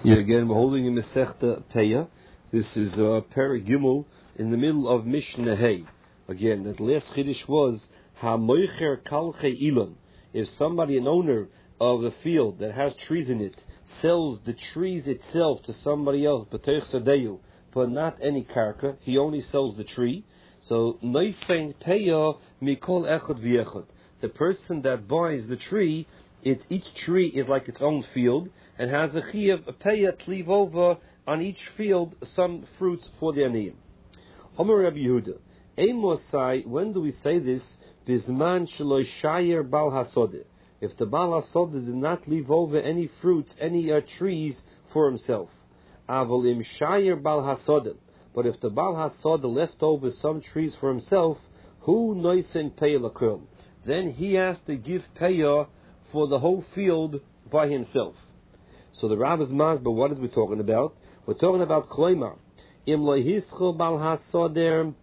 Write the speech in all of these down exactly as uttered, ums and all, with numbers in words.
Yeah, again, we're holding in Masechta Peah. This is uh, Perek Gimel in the middle of Mishnah Hay. Again, that last Chiddush was HaMoicher Kalche Ilon. If somebody, an owner of a field that has trees in it, sells the trees itself to somebody else, B'toich Sadeyu, but not any karka, he only sells the tree. So, Noisein Peah Mikol Echad V'Echad. The person that buys the tree, it, each tree is like its own field, and has a chiyuv, a payah, to leave over on each field some fruits for the aniyim. Omer Rabbi Yehuda, Eimosai, when do we say this? Bizman shelo shayer bal hasodeh. If the bal hasodeh did not leave over any fruits, any uh, trees for himself. Avol im shayer bal hasodeh. But if the bal hasodeh left over some trees for himself, hu noisen payah lakum. Then he has to give payah for the whole field by himself. So the Rav is masber, what are we talking about? We're talking about kloima. Im lohischu bal hasoder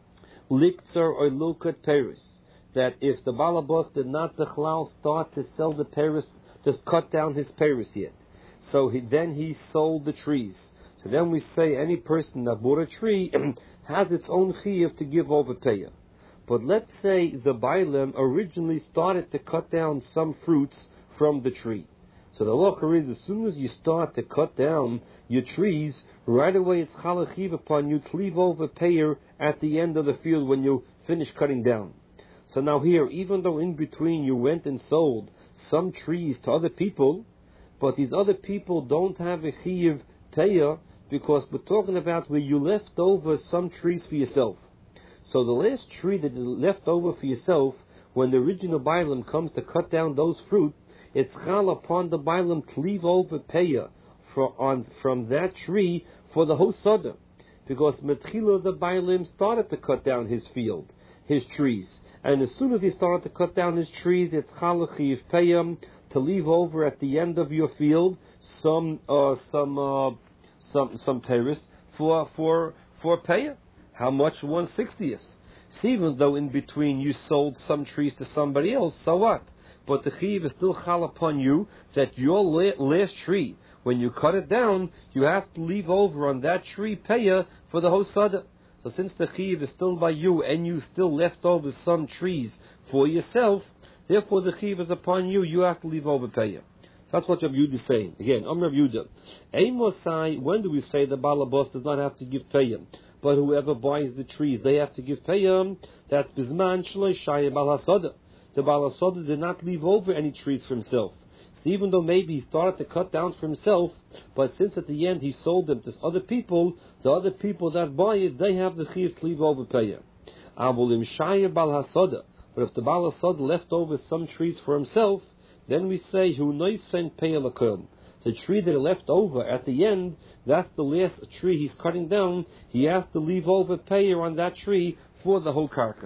liktzer or lukat peris. That if the balabot did not the chalal start to sell the peris, just cut down his peris yet. So he, then he sold the trees. So then we say any person that bought a tree has its own chiyuv to give over payah. But let's say the Bailam originally started to cut down some fruits from the tree. So the halacha is, as soon as you start to cut down your trees, right away it's chalachiv upon you to leave over payer at the end of the field when you finish cutting down. So now here, even though in between you went and sold some trees to other people, but these other people don't have a chiv payer because we're talking about where you left over some trees for yourself. So the last tree that you left over for yourself, when the original Bailam comes to cut down those fruit, it's chal upon the Bailam to leave over payah for, on, from that tree for the whole soda. Because Metchila the Bailam started to cut down his field, his trees. And as soon as he started to cut down his trees, it's chal chiv payah to leave over at the end of your field some uh, some uh, some some peris for for for payah. How much? One sixtieth. So even though in between you sold some trees to somebody else, so what? But the chiv is still chal upon you that your last tree, when you cut it down, you have to leave over on that tree payah for the whole sada. So since the chiv is still by you and you still left over some trees for yourself, therefore the chiv is upon you. You have to leave over payah. That's what Rabbi Yehuda is saying. Again, I'm Rabbi Yehuda. Eimosai, when do we say the balabos does not have to give payah? But whoever buys the trees, they have to give payah. That's bizman shelo shayer bal hasodah. The Baal HaSodah did not leave over any trees for himself. So even though maybe he started to cut down for himself, but since at the end he sold them to other people, the other people that buy it, they have the chiyuv to leave over payah. Avolim shayer Baal HaSodah. But if the Baal HaSodah left over some trees for himself, then we say, hu noisen payah lakom. The tree that left over at the end, that's the last tree he's cutting down, he has to leave over payah on that tree for the whole karka.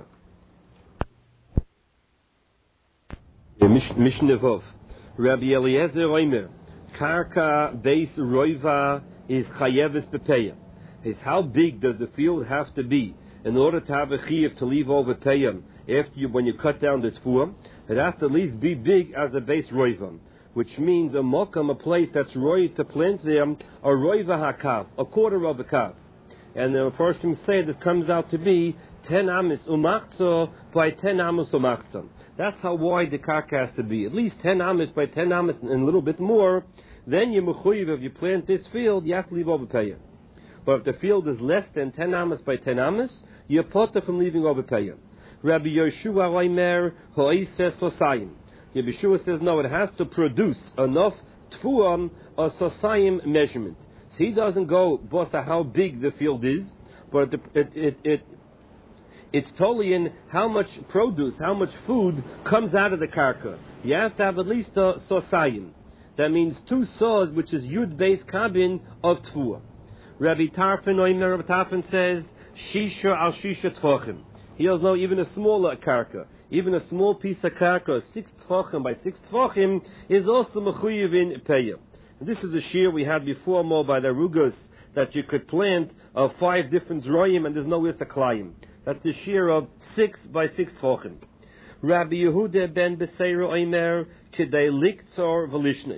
Mishnah Vov. Rabbi Eliezer Omer, Karka Beis Roiva is Chayeves Bepeya. Is how big does the field have to be in order to have a chiyuv to leave over payam after you, when you cut down the tfuah? It has to at least be big as a Beis Roiva, which means a mokam, a place that's roi to plant them, a Roiva hakav, a quarter of a kav. And the first thing say this comes out to be ten amis umachzo by ten amis umachzo. That's how wide the karka has to be. At least ten amis by ten amis and a little bit more. Then you mechuyev, if you plant this field, you have to leave over payah. But if the field is less than ten amis by ten amis, you're potter from leaving over payah. Rabbi Yeshua Omer ho'ises sosayim. Rabbi Yeshua says no, it has to produce enough tfuam or sosayim measurement. So he doesn't go bossa how big the field is, but it it it, it It's totally in how much produce, how much food comes out of the karka. You have to have at least a sosayim. That means two saws, which is yud beis kabin of tfuah. Rabbi Tarfon, Omer, Rabbi Tarfon says, shisha al shisha tfachim. He has no even a smaller karka. Even a small piece of karka, six tfachim by six tfachim, is also mechuyev in payah. This is a shear we had before more by the Rugas, that you could plant uh, five different zroyim and there's no isaklayim. That's the shear of six by six tfachim. Rabbi Yehuda ben Beseira Omer, Kidei Liktzor Velishnis.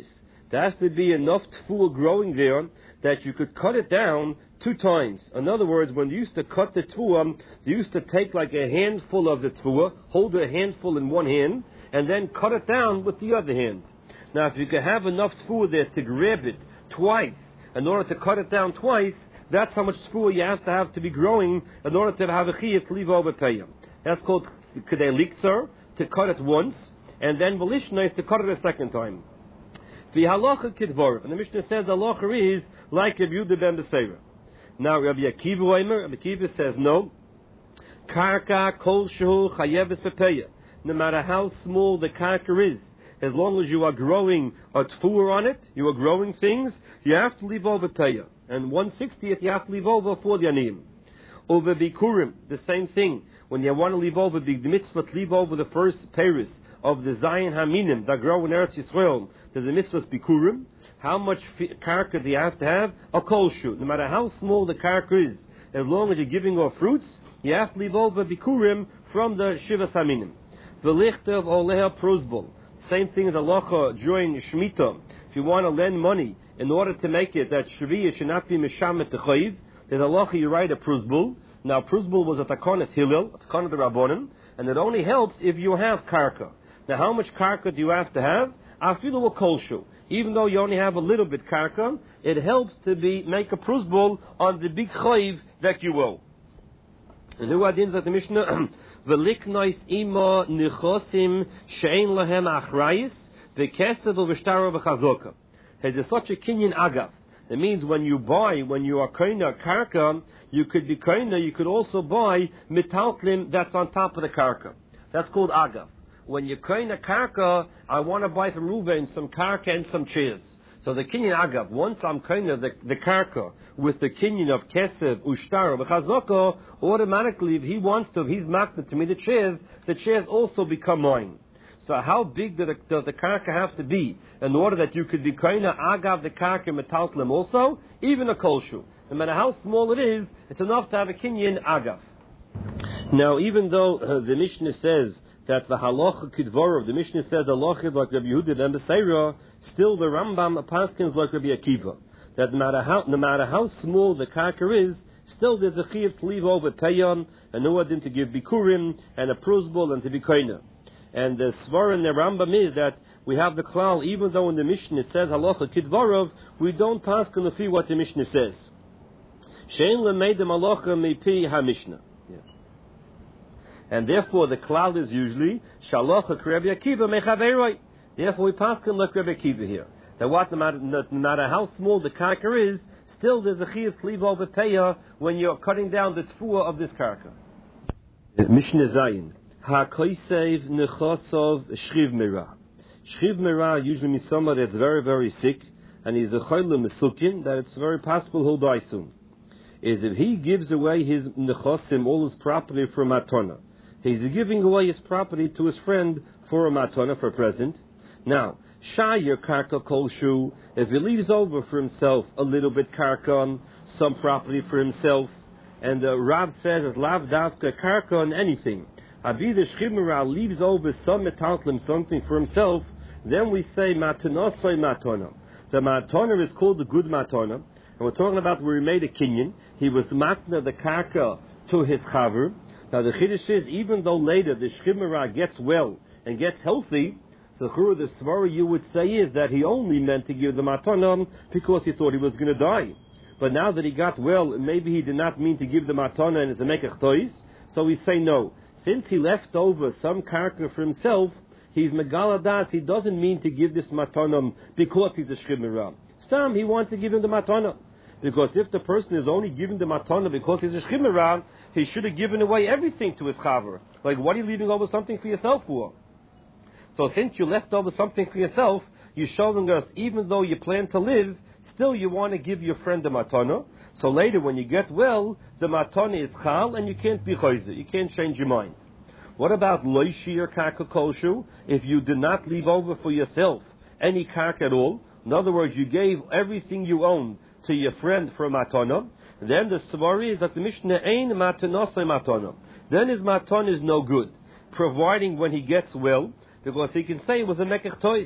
There has to be enough tfuah growing there that you could cut it down two times. In other words, when you used to cut the tfuah, you used to take like a handful of the tfuah, hold a handful in one hand, and then cut it down with the other hand. Now, if you could have enough tfuah there to grab it twice, in order to cut it down twice, that's how much tfuah you have to have to be growing in order to have a chiyuv to leave over payah. That's called kedei likzer, to cut it once, and then velishna is to cut it a second time. The halacha kidvar, and the Mishnah says the halacha is like Rabbi Yehuda ben Beseira. Now Rabbi Akiva Omer, Rabbi Akiva says no. Karka kol shehu chayeves bepayah. No matter how small the karka is, as long as you are growing a tfuah on it, you are growing things, you have to leave over payah. And one sixtieth you have to leave over for the aniyim. Over bikurim, the same thing. When you want to leave over the mitzvah, to leave over the first paris of the Zion Haminim that grow in Eretz Yisrael, there's a mitzvah bikurim. How much karka do you have to have? A kol shu. No matter how small the karka is, as long as you're giving off fruits, you have to leave over bikurim from the Shivas Haminim. The lichter of oleha prosbol. Same thing as halacha during Shemitah. If you want to lend money in order to make it that Shviyah should not be Mishamet Techayiv, there's halacha you write a prosbul. Now prosbul was a takonis Hillel, a takon of the Rabbonim, and it only helps if you have karka. Now how much karka do you have to have? Afilu a kolshu. Even though you only have a little bit karka, it helps to be make a prosbul on the big chayiv that you owe. And who adins at the Mishnah? Veliknois ima nichosim she'ein lahem achrayis v'kesev v'shtara v'chazoka. There's such a kinyan agav. That means when you buy, when you are koina karka, you could be koina, you could also buy metalklim that's on top of the karka. That's called agav. When you koina karka, I want to buy from Reuven some karka and some chairs. So the kinyan agav, once I'm koina the, the karka with the kinyan of kesev, ushtar, v'chazaka, automatically if he wants to, if he's makna to me the chairs, the chairs also become mine. So how big does the, does the karka have to be in order that you could be koina agav the karka metalklim also? Even a kolshu. No matter how small it is, it's enough to have a kinyan agav. Now even though uh, the Mishnah says that the halacha kidvorov, the Mishnah says the halacha is like Rabbi Yehuda ben Beseira, still the Rambam paskins like Rabbi Akiva. That no matter how no matter how small the karka is, still there's a chiyuv to leave over payam, and nuadin to give bikurim, and a prosbul, and to be koina. And the svar in the Rambam is that we have the klal, even though in the Mishnah it says halacha kidvorov, we don't paskin the fee what the Mishnah says. Shein lemeidem halacha mipi ha Mishnah. And therefore the klal is usually shalocha Rabbi Akiva mechaveroi. Therefore we pass him like Rabbi Akiva here. That what no matter, no matter how small the karka is, still there's a chiyuv to leave over payah when you're cutting down the tfuah of this karka. Mishnah Zayin ha koisev nechosov shchiv mira. Shchiv mira usually means somebody that's very very sick and he's a choyle mesukin that it's very possible he'll die soon. Is if he gives away his nechosim, all his property for matana. He's giving away his property to his friend for a matana, for a present. Now, shayir karka kolshu, if he leaves over for himself a little bit karka, some property for himself, and the Rav says it's lav davka karka on anything. Abida shchimera leaves over some metalklim, something for himself, then we say matanosoi matana. The matana is called the good matana, and we're talking about where he made a kinyan. He was matna the karka to his chaver. Now the chiddush is, even though later the shchimera gets well and gets healthy, so the svara you would say is that he only meant to give the matana because he thought he was going to die. But now that he got well, maybe he did not mean to give the matana and it's a mekach tois, so we say no. Since he left over some karka for himself, he's megaladas, he doesn't mean to give this matana because he's a shchimera. Stam, he wants to give him the matana. Because if the person is only giving the matana because he's a shchimera, he should have given away everything to his chaver. Like, what are you leaving over something for yourself for? So since you left over something for yourself, you're showing us, even though you plan to live, still you want to give your friend the matana. So later when you get well, the matana is chal and you can't be chayzer. You can't change your mind. What about loishir karka kolshu? If you did not leave over for yourself any karka at all, in other words, you gave everything you own to your friend for a matana, then the svari is that the Mishnah ain matanosai matana. Then his matana is no good, providing when he gets well, because he can say it was a mekach tois.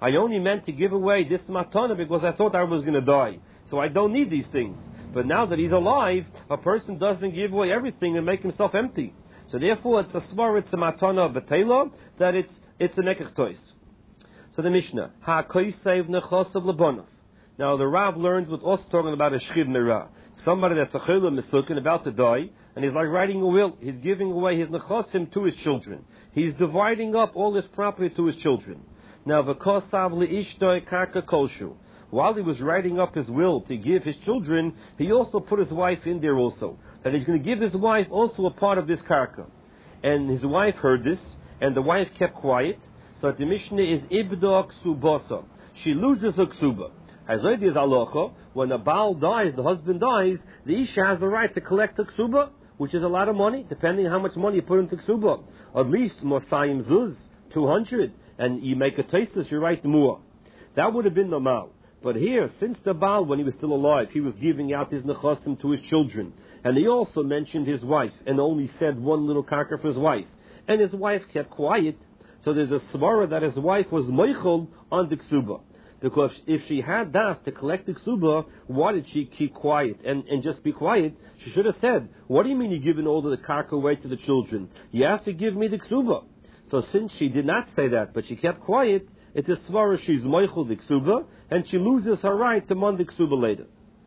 I only meant to give away this matana because I thought I was going to die. So I don't need these things. But now that he's alive, a person doesn't give away everything and make himself empty. So therefore, it's a svar, it's a matana of betela, that it's it's a nekech tois. So the Mishnah, ha-koisev nechosav lebonov. Now the Rav learns with us talking about a shchiv merah. Somebody that's a chayla mesukin, about to die, and he's like writing a will. He's giving away his nechosim to his children. He's dividing up all his property to his children. Now v'kosav leishtoi karka kolshu. While he was writing up his will to give his children, he also put his wife in there also. That he's going to give his wife also a part of this karka. And his wife heard this, and the wife kept quiet. So the Mishnah is ibda ksubasa. She loses her ksuba. As already is halacha, when a Baal dies, the husband dies, the Isha has the right to collect the ksuba, which is a lot of money, depending on how much money you put into ksuba. At least Mosayim Zuz, two hundred, and you make a taistus, you write more. That would have been normal. But here, since the Baal, when he was still alive, he was giving out his nechasim to his children, and he also mentioned his wife, and only said one little karka for his wife, and his wife kept quiet, so there's a svara that his wife was moichel on the ksuba. Because if she had that to collect the ksuba, why did she keep quiet and, and just be quiet? She should have said, what do you mean you're giving all of the karka away to the children? You have to give me the ksuba. So since she did not say that, but she kept quiet, it's a svara she's moichel the ksuba, and she loses her right to mon the ksuba later.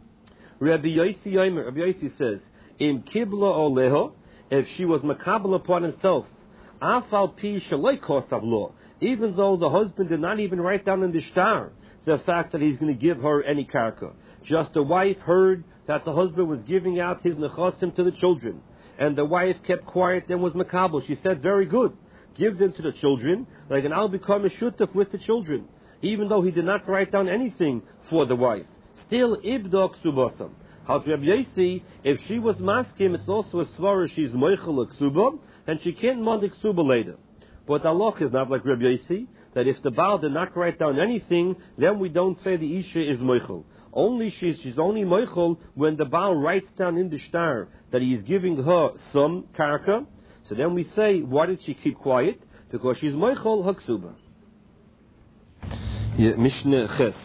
Rabbi Yossi Yomer, Rabbi Yossi says, Im kibla oleho, if she was makabel upon himself, afal pi shaloi kosav lo, even though the husband did not even write down in the shtar the fact that he's going to give her any karka. Just the wife heard that the husband was giving out his nechasim to the children, and the wife kept quiet and was makabel. She said, very good, give them to the children, like, and I'll become a shutaf with the children, even though he did not write down anything for the wife. Still, ibdok subasam. How to Rabbi Yossi, if she was maskim, it's also a svara, she's moichel ksuba, and she can't mond ksuba later. But Allah is not like Rabbi Yossi, that if the Baal did not write down anything, then we don't say the Isha is moichel. Only she's, she's only moichel when the Baal writes down in the shtar that he is giving her some karka. So then we say, why did she keep quiet? Because she's moichel haksuba. Yeah, Mishnah Ches.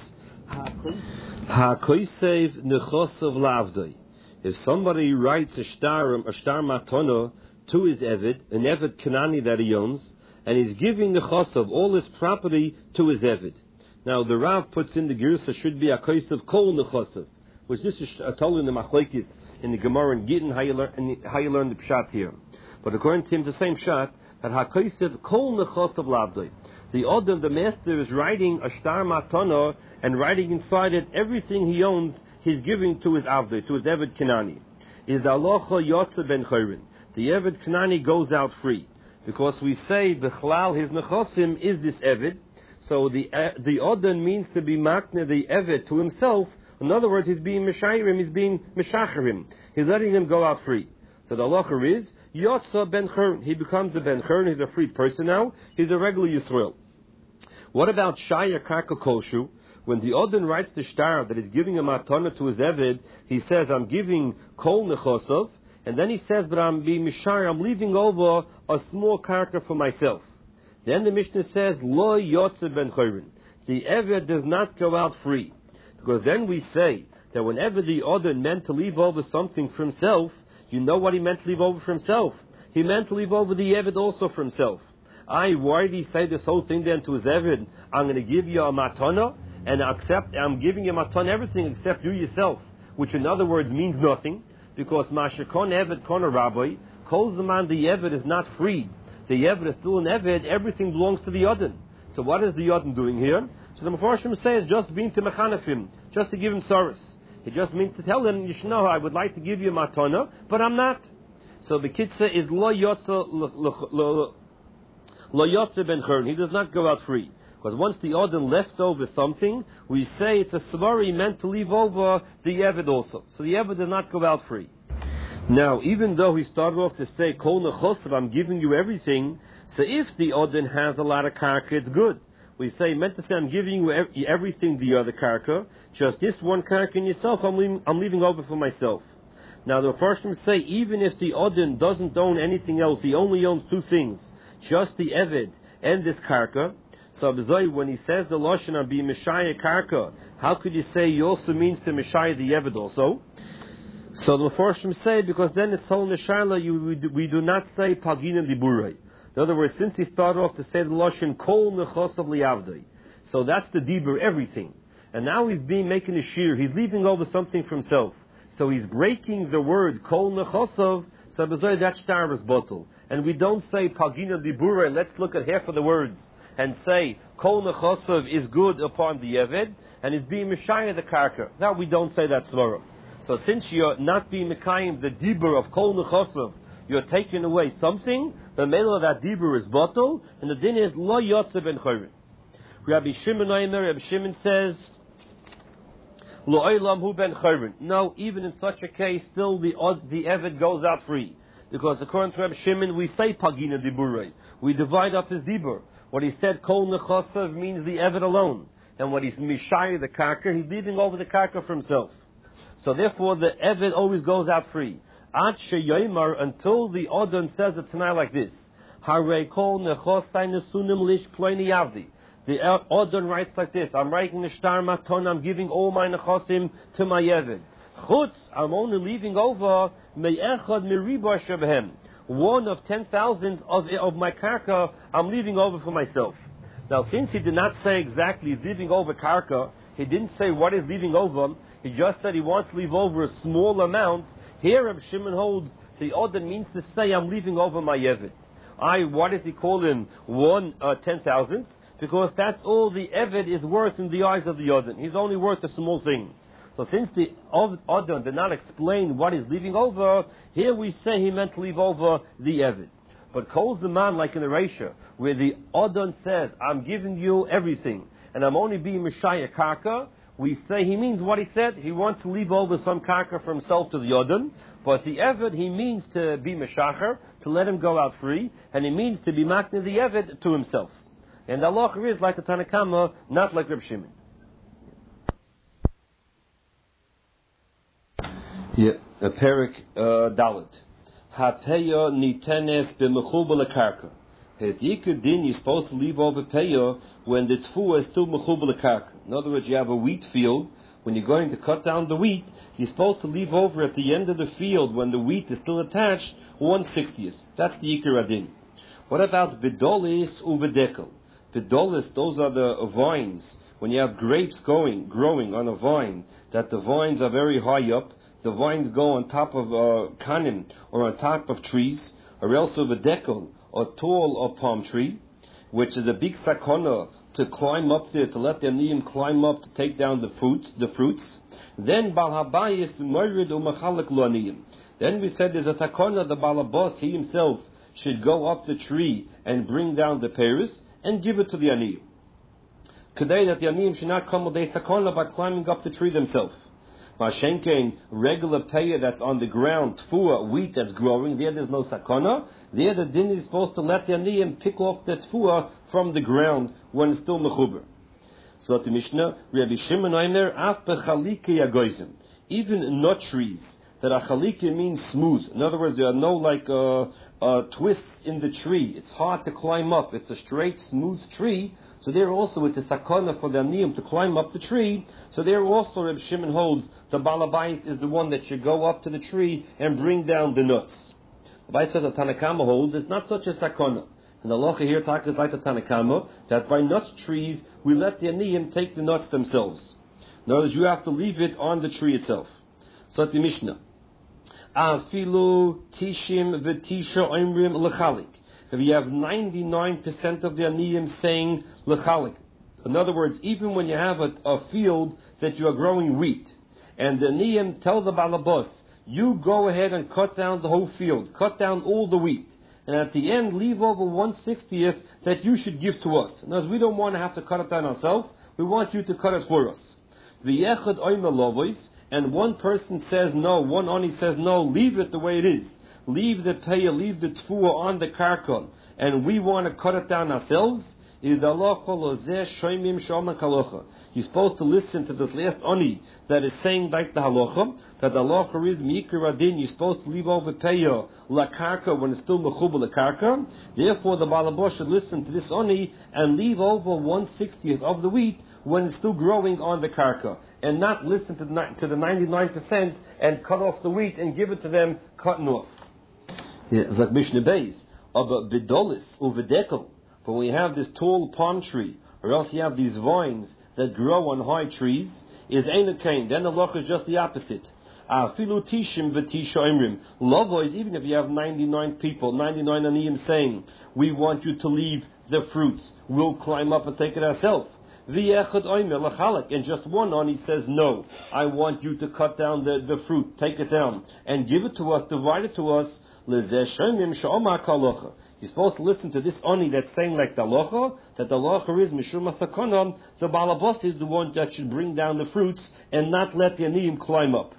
Ha-koisev nechosav lavdoi. If somebody writes a shtar, a shtar matana to his Eved, an Eved Kanani that he owns, and he's giving the chosav, all his property, to his Eved. Now the Rav puts in the Girsa should be a koisev kol nechosav, which this is told in the Machlekes, in the Gemara and Gittin, how you learn, how you learn the pshat here. But according to him, it's the same pshat, that ha koisev kol nechosav lavdoi. The order of the master is writing a shtar matana, and writing inside it everything he owns, he's giving to his Avdoi, to his Eved Kanani. Is the Alocha Yotze ben Chayrin. The Eved Kanani goes out free. Because we say, Bechlal, his Nechosim is this Eved. So the uh, the Odin means to be Makne, the Eved, to himself. In other words, he's being Meshayrim, he's being Meshacharim. He's letting him go out free. So the Alocha is, Yotze ben Chayrin. He becomes a ben Chayrin, he's a free person now. He's a regular Yisrael. What about Shaya Karka Koshu? When the Odin writes the shtar that he's giving a matana to his Eved, he says, I'm giving kol nechosov, and then he says, but I'm being mishar, I'm leaving over a small karka for myself. Then the Mishnah says, lo yotze ben chayrin. The Eved does not go out free. Because then we say that whenever the Odin meant to leave over something for himself, you know what he meant to leave over for himself? He meant to leave over the Eved also for himself. I, why did he say this whole thing then to his Eved? I'm going to give you a matana, and accept, I'm giving you matan everything except you yourself, which in other words means nothing, because Mashakon Eved Kona Rabbi calls the man the Eved is not freed. The Eved is still an Eved, everything belongs to the Yodin. So what is the Yodin doing here? So the Mefarshim says just being to Mechanafim, just to give him service. It just means to tell him, you should know, I would like to give you matana, but I'm not. So the Kitzah is Lo Yotze Lo Yotze Ben Chern. He does not go out free. Because once the Odin left over something, we say it's a svari meant to leave over the Eved also. So the Eved did not go out free. Now, even though he started off to say, Kol nechosav, I'm giving you everything, so if the Odin has a lot of karka, it's good. We say, meant to say, I'm giving you everything, the other karka, just this one karka in yourself, I'm leaving, I'm leaving over for myself. Now, the first one say, even if the Odin doesn't own anything else, he only owns two things, just the Eved and this karka, So when he says the Lashon of be Mishaya Karka, how could you say he also means to Mishaya the Eved also? So the Meforshim say, because then it's Sol Neshayla, you we do, we do not say Paginim Diburei. In other words, since he started off to say the Lashon Kol Nechosav Liavdei, so that's the Dibur, everything. And now he's being making a shear, he's leaving over something for himself. So he's breaking the word Kol Nechosav, so that's Shtarvas Bottle. And we don't say Paginim Diburei, let's look at half of the words, and say Kol Nechosav is good upon the Eved, and is being Mishaya the Karka. Now we don't say that Svara. So since you're not being Mekayim, the Dibur of Kol Nechosav, you're taking away something, the middle of that Dibur is bottle, and the din is Lo Yotze Ben Chayrin. Rabbi Shimon Oimer, Rabbi Shimon says, Lo Oilam Hu Ben Chayrin. No, even in such a case, still the the Eved goes out free. Because according to Rabbi Shimon, we say Pagina Diburei. We divide up his Dibur. What he said, Kol Nechosav, means the Eved alone. And what he's Mishai the Karka, he's leaving over the Karka for himself. So therefore, the Eved always goes out free. Ad sheyoymar, until the Odon says it tonight like this. Harei kol nechosai nesunim lish ploini yavdi. The Odon writes like this. I'm writing the shtar maton, I'm giving all my nechosim to my Eved. Chutz, I'm only leaving over me'echad miriba shebehem. One of ten thousands of, of my karka, I'm leaving over for myself. Now, since he did not say exactly he's leaving over karka, he didn't say what is leaving over. He just said he wants to leave over a small amount. Here, Reb Shimon holds the Odin means to say I'm leaving over my Eved. I, what does he call him? One uh, ten thousandths? Because that's all the Eved is worth in the eyes of the Odin. He's only worth a small thing. So since the Odin did not explain what he's leaving over, here we say he meant to leave over the Eved. But Kol Zaman, like in the Reisha, where the Odin says, I'm giving you everything, and I'm only being Mishaya Karka, we say he means what he said. He wants to leave over some karka for himself to the Yodin, but the Eved, he means to be Meshacher, to let him go out free, and he means to be Makna the Eved to himself. And Allah is like the Tanakama, not like Reb Shimon. Yeah, a Perik uh, Dalit. Hapeya nitenes b'mechubel karka. His Yikr Din, you're supposed to leave over Peya when the Tfuah is still Mechubel Karka. In other words, you have a wheat field. When you're going to cut down the wheat, you're supposed to leave over at the end of the field when the wheat is still attached, one sixtieth. That's the Yikr Adin. What about Bidolis uvedekel? Bidolis, those are the vines. When you have grapes going, growing on a vine, that the vines are very high up, the vines go on top of uh, kanim, or on top of trees, or else uvedekel, a tall or palm tree, which is a big sakona to climb up there, to let the aniyim climb up to take down the fruits. The fruits. Then bal habayis morid umachalek lo aniyim. Then we said there's a takona, the balabos, he himself should go up the tree and bring down the peris and give it to the aniyim. Today that the aniyim should not come with a sakona by climbing up the tree themselves. Mashenkein, regular peya that's on the ground, tfuah, wheat that's growing, there there's no sakona. There the din is supposed to let the aniyim pick off the tfuah from the ground when it's still mechuber. So the Mishnah, Rabbi Shimon Oimer, af bechalike yagoizim. Even nut trees, that a chalike means smooth. In other words, there are no like uh, uh, twists in the tree. It's hard to climb up. It's a straight, smooth tree. So there also it's a sakana for the aniyim to climb up the tree. So there also Reb Shimon holds the balabais is the one that should go up to the tree and bring down the nuts. The Bais says the Tanakama holds it's not such a sakana. And the Locha here talks like the Tanakama that by nut trees we let the aniyim take the nuts themselves. In other words, you have to leave it on the tree itself. So at the Mishnah, Afilu tishim v'tisha oimrim lechalik. If you have ninety-nine percent of the aniyim saying lechalik. In other words, even when you have a, a field that you are growing wheat, and the aniyim tell the balabos, you go ahead and cut down the whole field, cut down all the wheat, and at the end leave over one sixtieth that you should give to us. In other words, we don't want to have to cut it down ourselves, we want you to cut it for us. V'yechad oimer lovois, and one person says no, one oni says no, leave it the way it is. Leave the payah, leave the tfuah on the karka, and we want to cut it down ourselves. is the halacha lozeh shoymim shoma kalocha. You're supposed to listen to this last oni that is saying like the halacha, that the halacha is mikra adin. You're supposed to leave over peya la karka when it's still mechubel la karka. Therefore, the balabos should listen to this oni and leave over one sixtieth of the wheat when it's still growing on the karka, and not listen to the, to the ninety-nine percent and cut off the wheat and give it to them cutting off. Yeah, it's like Mishnah Beis, aber bedolis uvedekel. But when you have this tall palm tree, or else you have these vines that grow on high trees, is ein kain. Then the law is just the opposite. Afilu tishim v'tisha imrim. Lovois, even if you have ninety-nine people, ninety-nine aniyim saying, we want you to leave the fruits, we'll climb up and take it ourselves. And just one ani says, no, I want you to cut down the, the fruit, take it down, and give it to us, divide it to us. You're supposed to listen to this ani that's saying like the halacha, that the halacha is mishum masakonam, the balabos is the one that should bring down the fruits and not let the aniyim climb up.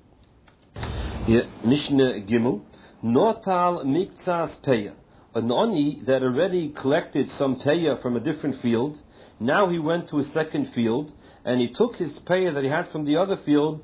Mishnah Gimel, notal miktsas peya. An ani that already collected some peya from a different field, now he went to a second field, and he took his peya that he had from the other field,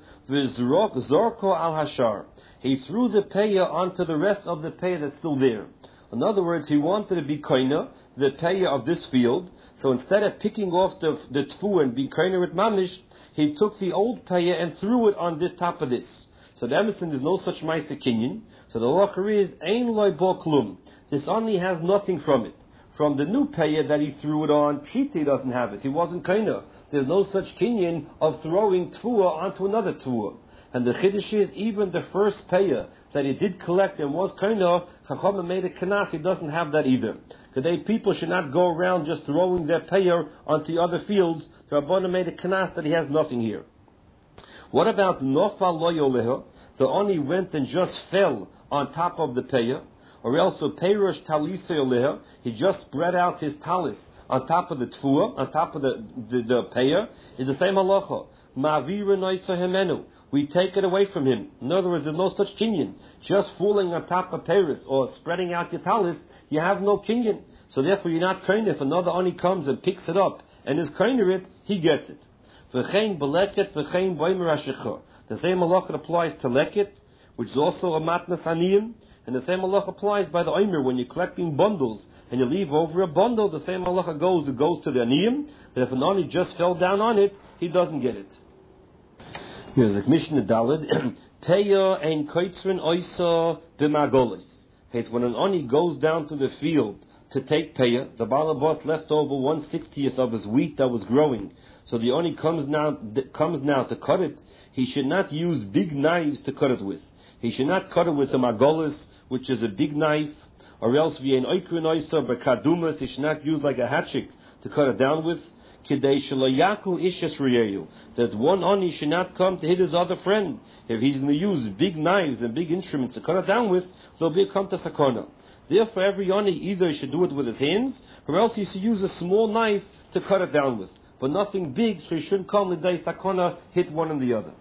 zorko al hashar. He threw the peya onto the rest of the peya that's still there. In other words, he wanted to be koina, the peya of this field, so instead of picking off the, the tfu and be koina with mamish, he took the old peya and threw it on the top of this. So the Emerson, there's no such ma'aser kinyan. So the halacha is, ein loy bo klum. This only has nothing from it. From the new peya that he threw it on, Pshita doesn't have it. He wasn't kaina. There's no such kinyan of throwing tvua onto another tvua. And the chiddush is, even the first peya that he did collect and was kaina, Chacham made a kanas, he doesn't have that either. Today people should not go around just throwing their peya onto the other fields. The Rabbana made a kanas that he has nothing here. What about nofal lo yoleha? The oni went and just fell on top of the peya. Or else, Peirush Talisa Yoleha, he just spread out his talis on top of the tfuah, on top of the the, the peya, is the same halacha. Ma'avira noisa hemenu. We take it away from him. In other words, there's no such kinyan. Just falling on top of Peirush or spreading out your talis, you have no kinyan. So therefore, you're not kain. If another ani comes and picks it up and is kainer it, he gets it. V'chein beleket, v'chein boimer ashecha. The same halacha applies to leket, which is also a matnas aniyim. And the same halacha applies by the Omer when you're collecting bundles and you leave over a bundle. The same halacha goes. It goes to the aniyim. But if an ani just fell down on it, he doesn't get it. Here's a Mishnah Daled. Peya ein koitzrin oisa b'magolis. It's when an ani goes down to the field to take peya, the balabas left over one sixtieth of his wheat that was growing. So the ani comes now comes now to cut it. He should not use big knives to cut it with. He should not cut it with a magolis, which is a big knife, or else v'yein oikrin oisa b'kadumas. He should not use like a hatchet to cut it down with. Kidei shelo yaku ishes riyeyu. That one ani should not come to hit his other friend. If he's going to use big knives and big instruments to cut it down with, so it'll be a come to sakona. Therefore, every ani either he should do it with his hands, or else he should use a small knife to cut it down with. But nothing big, so he shouldn't come l'day sakona, hit one and the other.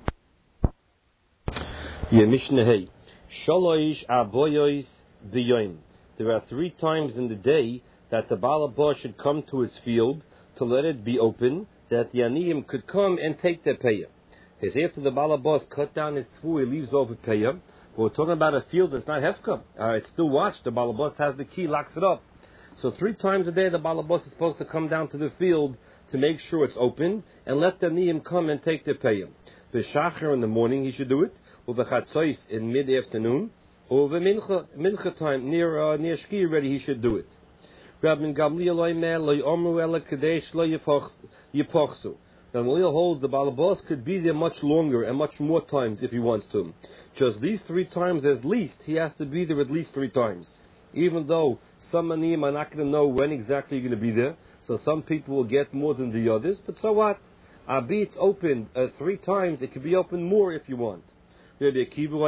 Yeah, Mishnah Hey. Shaloish aboyois b'yoim. There are three times in the day that the balabah should come to his field to let it be open, that the aniyim could come and take their peya. As after the balabah cut down his tfu, he leaves over peya. But we're talking about a field that's not hefka. Uh, it's still watched. The balabah has the key, locks it up. So three times a day the balabah is supposed to come down to the field to make sure it's open and let the aniyim come and take their peya. B'shachar in the morning he should do it. U'v'chatzois in mid-afternoon, or mincha mincha time near uh, near shki already he should do it. Rabbi Gamliel loymel loy omru ela kadesh lo yipochsu. Gamliel holds the balabos could be there much longer and much more times if he wants to. Just these three times at least, he has to be there at least three times. Even though some aniyim are not going to know when exactly you're going to be there, so some people will get more than the others. But so what? Abi it's opened uh, three times. It could be open more if you want. You're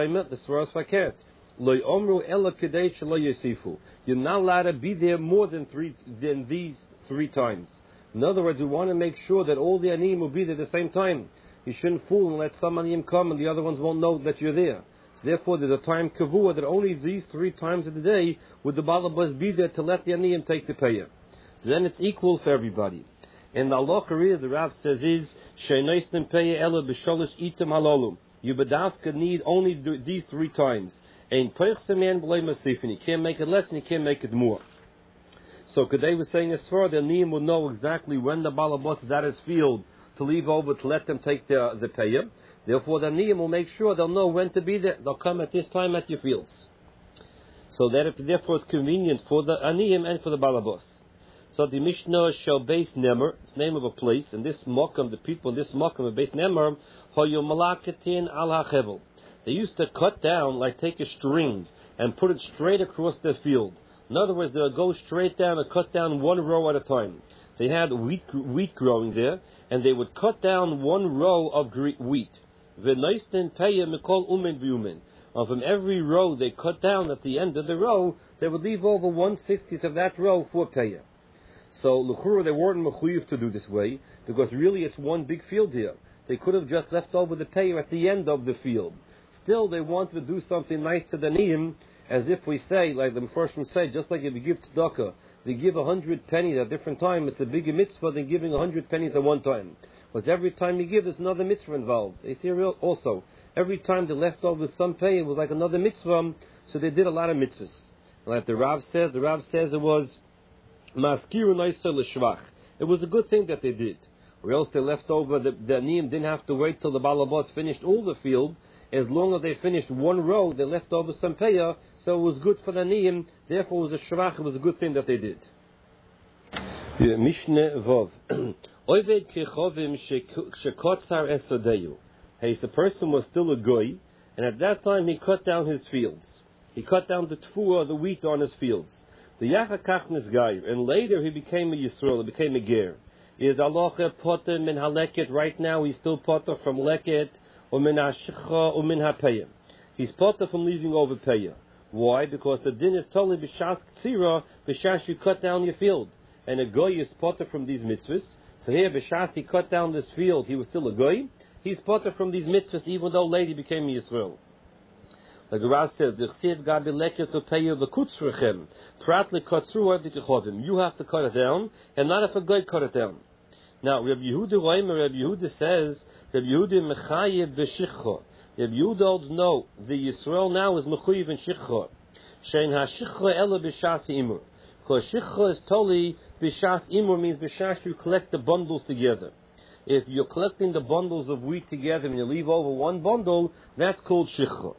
not allowed to be there more than three than these three times. In other words, we want to make sure that all the aniyim will be there at the same time. You shouldn't fool and let some aniyim come and the other ones won't know that you're there. So therefore, there's a time kavua that only these three times of the day would the balabas be there to let the aniyim take the peya. So then it's equal for everybody. And the halacha the Rav says is she'noisnim peye ela b'sholish item halolum. You bedavka need only do these three times. Ein peichseman b'lei masifin. You can't make it less and you can't make it more. So Kadei was saying as far, the Aniyim will know exactly when the Balabos is at his field to leave over to let them take the the payah. Therefore, the Aniyim will make sure they'll know when to be there. They'll come at this time at your fields. So that it, therefore it's convenient for the Aniyim and for the Balabos. So the Mishnah shall base Nemer, it's the name of a place, and this Mokum, the people in this Mokum are based Nemer, Hoyo Malakatin al HaChevel. They used to cut down, like take a string, and put it straight across their field. In other words, they would go straight down and cut down one row at a time. They had wheat wheat growing there, and they would cut down one row of wheat. And from every row they cut down, at the end of the row, they would leave over one sixtieth of that row for payah. So, l'chura, they weren't mechuyev to do this way, because really it's one big field here. They could have just left over the payah at the end of the field. Still, they wanted to do something nice to the niyim, as if we say, like the Mepharshim say, just like if you give tzedakah, they give a hundred pennies at a different time, it's a bigger mitzvah than giving a hundred pennies at one time. Because every time you give, there's another mitzvah involved. You see, also, every time they left over some pay, it was like another mitzvah, so they did a lot of mitzvahs. Like the Rav says, the Rav says it was maskiru noisa l'shvach. It was a good thing that they did. Or else they left over, the, the Aniyim didn't have to wait till the Balabos finished all the field. As long as they finished one row, they left over some payah, so it was good for the Aniyim, therefore it was a shvach, it was a good thing that they did. Mishneh Vov. Oved kechovim shekotzar esodeyu. Hey, the person was still a goy, and at that time he cut down his fields. He cut down the tfuah, the wheat on his fields. The yachakach nisgayer, and later he became a Yisrael, he became a ger. Is aloche potter min haleket? Right now he's still potter from leket, or min hashikha, or min hapeyah. He's potter from leaving over payah. Why? Because the din is totally b'shas ktsira, b'shas you cut down your field. And a goy is potter from these mitzvahs. So here, b'shas he cut down this field, he was still a goy. He's potter from these mitzvahs, even though later he became a Yisrael. Like the Rav says, "D'chsiv gabi leket to pay the kutzrechem, prat lekatzru avdikechovim." You have to cut it down, and not if a guy cut it down. Now, Rabbi Yehuda Reimer, Rabbi Yehuda says, Rabbi Yehuda mechayev b'shichcha. Rabbi Yehuda holds no, the Yisrael now is mechayev in shichcha. Shein hashichcha ela b'shas imur. Because shichcha is totally b'shas imur means b'shas you collect the bundles together. If you're collecting the bundles of wheat together and you leave over one bundle, that's called shichcha.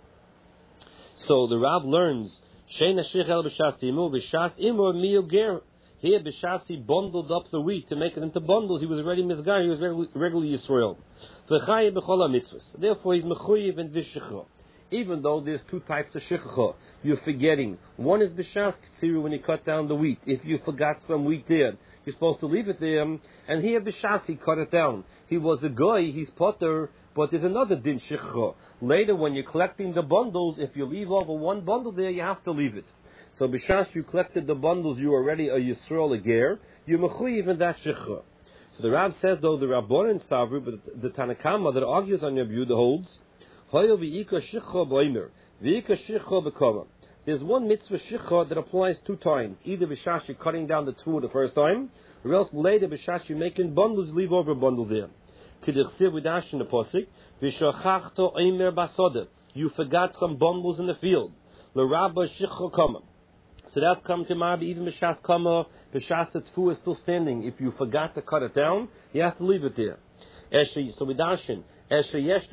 So the Rav learns, Shein hashich el b'shas imur, b'shas imur miyoger. Here b'shas he bundled up the wheat to make it into bundles. He was already mizgar, he was regularly, regularly Yisrael. V'chayev b'chol ha-mitzvahs. Therefore he's mechuyev in this shichcha. Even though there's two types of shichcha, you're forgetting. One is b'shas ktsiru when you cut down the wheat. If you forgot some wheat there, you're supposed to leave it there. And here b'shas he cut it down. He was a goy, he's potter, but there's another din shichcha. Later when you're collecting the bundles, if you leave over one bundle there, you have to leave it. So b'shas you collected the bundles, you are already a Yisrael, a ger, you're mechuyev in that shichcha. So the Rav says though, the Rabbon and Savri, but the Tanakama that argues on your view, the holds, Hoyo v'ika shichcha b'omer, v'ika shichcha b'kama. There's one mitzvah shichcha that applies two times. Either b'shas you're cutting down the tfuah the first time, or else later b'shas you're making bundles, leave over a bundle there. K'dichsiv v'dash in the posik, v'shachachto omer basoda. You forgot some bundles in the field. L'rabba shichcha kama. So that's come to Mabi, even b'shas kama, b'shas the tfuah is still standing. If you forgot to cut it down, you have to leave it there. So v'dashin. Somebody that's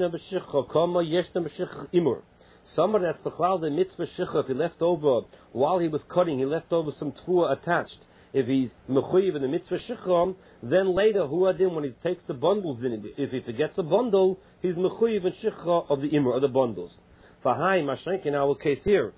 b'chlal the mitzvah shichcha, if he left over, while he was cutting, he left over some tfuah attached. If he's mechuyev in the mitzvah shichcha, then later, huadim, when he takes the bundles in, if he forgets a bundle, he's mechuyev in shichcha of the imur, of the bundles. Fahai, mashenk, in our case here,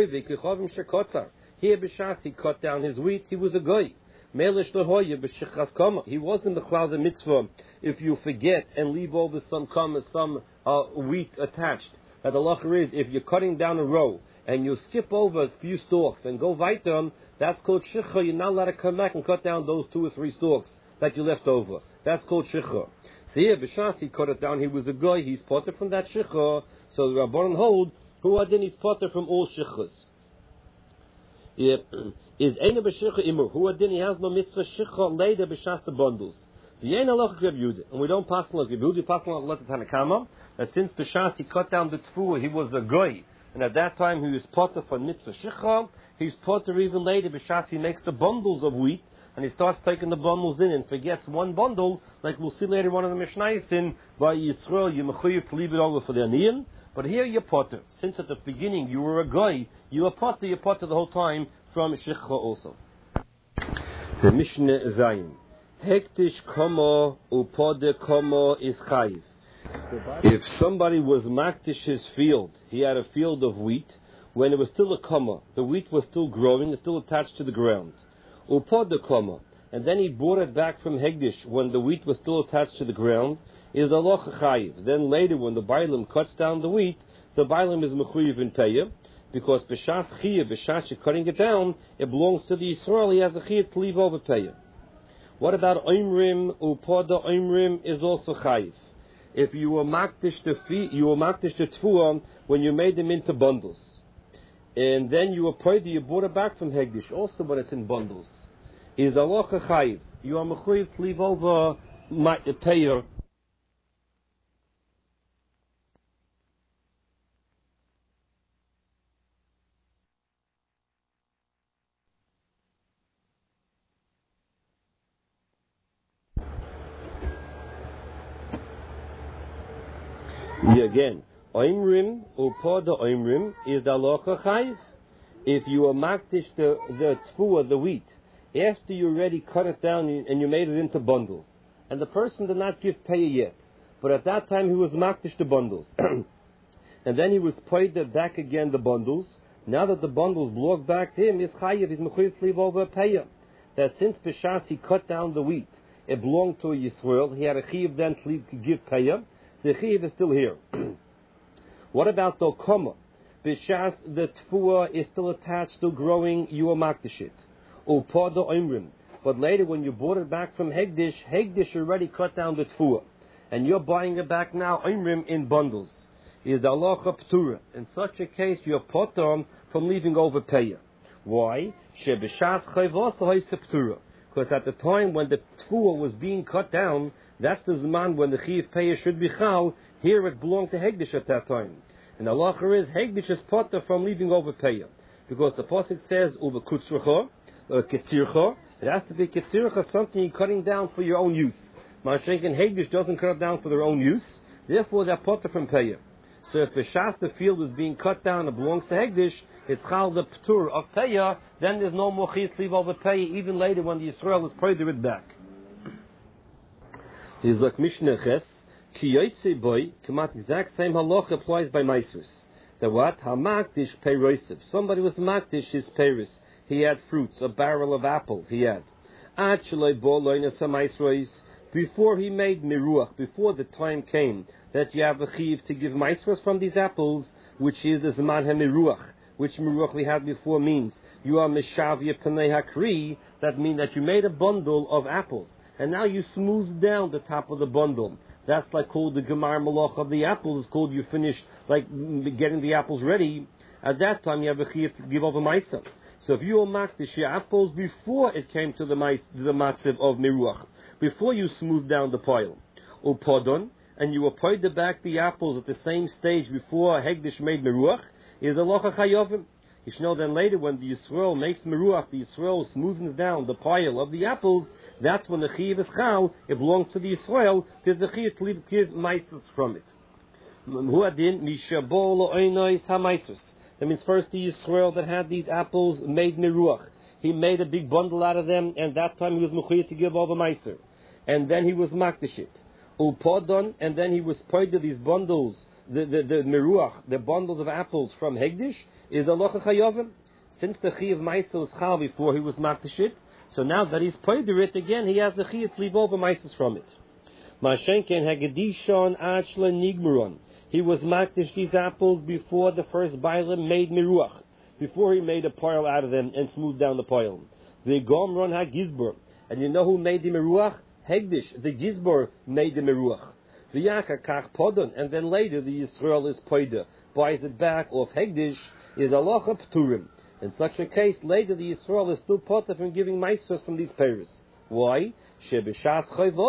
here b'shas, he cut down his wheat, he was a goy. He wasn't the cloud the mitzvah if you forget and leave over some kama, some uh, wheat attached. That the lacher is, if you're cutting down a row and you skip over a few stalks and go weiter, that's called shichcha. You're not allowed to come back and cut down those two or three stalks that you left over. That's called shichcha. So here, b'shas, he cut it down. He was a guy. He's potter from that shichcha. So the Rabbanan hold, who adin, he's potter from all shichchas. is Eina B'Shircha Imur, who adin, he has no mitzvah Shircha later B'Shas the bundles. V'yein Aloch Reb Yehuda, and we don't pass like Reb Yehuda, we pass like the Tanakama, that since B'Shas he cut down the Tfuah, he was a goy, and at that time he was potter for mitzvah Shircha, he's potter even later B'Shas he makes the bundles of wheat, and he starts taking the bundles in and forgets one bundle, like we'll see later one of the Mishnayos in, by Yisrael, you're mechuyev to leave it over for the Aniyan, but here you're potter. Since at the beginning you were a guy, you were potter, you're potter the whole time from Shechcha also. The Mishnah Zayin. Hektish kama upode kama is chayiv. If somebody was maktish his field, he had a field of wheat, when it was still a kama, the wheat was still growing, it's still attached to the ground. Upode kama, and then he brought it back from Hegdish when the wheat was still attached to the ground, is aloch chayiv. Then later, when the bailam cuts down the wheat, the bailam is mechuyev in payah, because b'shas chiyah, b'shas you're cutting it down, it belongs to the Yisrael. He has a chiyah to leave over payah. What about oimrim? Upada oimrim is also chayiv. If you were makdish the fee, you were makdish the tfuah when you made them into bundles, and then you were paid, you brought it back from Hegdish, also when it's in bundles, is aloch chayiv. You are mechuyev to leave over payah. Again, oimrim upada oimrim is the alocha chayiv. If you are makdish the the tfuah, the wheat, after you already cut it down and you made it into bundles, and the person did not give payah yet, but at that time he was makdish the bundles, and then he was paid back again the bundles. Now that the bundles belong back to him, is chayiv, is mechuyev to leave over payah. That since b'shas he cut down the wheat, it belonged to a Yisrael. He had a chayiv then to, leave, to give payah. The chiv is still here. What about the koma? B'shas the tfuah is still attached, still growing. You are makdish it. Upada oimrim. But later, when you bought it back from Hegdish, Hegdish already cut down the tfuah, and you're buying it back now oimrim in bundles. Is the halacha p'tura? In such a case, you're potter from leaving over payah. Why? She b'shas chayvasa hoyse p'tura. Because at the time when the tfuah was being cut down, that's the zman when the chiv payah should be chal. Here it belonged to Hegdish at that time. And the halacha is Hegdish is potter from leaving over payah, because the pasuk says uva kutzircha, or ketzircha. It has to be ketzircha, something you're cutting down for your own use. Mashenk and Hegdish doesn't cut it down for their own use. Therefore, they're potter from payah. So if the shas the field is being cut down, it belongs to Hegdish. It's chal the p'tur of payah. Then there's no more chiyuv to leave over payah. Even later when the Yisrael is paid it back. He's like Mishnah Ches, ki yotzei boy, kamat exact same halacha applies by Maisus. The what? Hamakdish peiroisiv. Somebody was makdish his peiros. He had fruits, a barrel of apples he had. Ad shaloi bo loina samaisrois. Before he made miruach, before the time came that you have a chiv to give maisros from these apples, which is the zman hamiruach, which miruach we had before means you are mishavia panei hakri. That means that you made a bundle of apples, and now you smooth down the top of the bundle. That's like called the gemar malach of the apples. It's called you finished like getting the apples ready. At that time you have a chiv to give over maisa. So if you are makdish your apples before it came to the mais, the matziv of miruach, before you smooth down the pile, or podon, and you applied back the apples at the same stage before Hegdish made meruach, is a locha chayovim. You should know then later when the Yisrael makes meruach, the Yisrael smoothens down the pile of the apples. That's when the chiv is chal. It belongs to the Yisrael. There's a chiv to give maisus from it. Huadin mishabol oinois hamaisus. That means first the Yisrael that had these apples made meruach. He made a big bundle out of them, and that time he was mechuyev to give all the meiser. And then he was makdishit. Upodon, and then he was paid to these bundles, the the, the meruach, the bundles of apples from Hegdish, is a locha chayovim. Since the chi of meiser was chal before he was makdishit, so now that he's paid to it again, he has the chi to leave all the meisers from it. Mashenken hagedishon achla nigmuron. He was makdish these apples before the first bailam made miruach, before he made a pile out of them and smoothed down the pile. The gomron hagizbor, and you know who made the miruach? Hegdish, the gizbor made the miruach. The yakakach podon, and then later the Yisrael is poida, buys it back off Hegdish, is alocha p'turim. In such a case, later the Yisrael is still potter from giving Meisos from these payers. Why? Because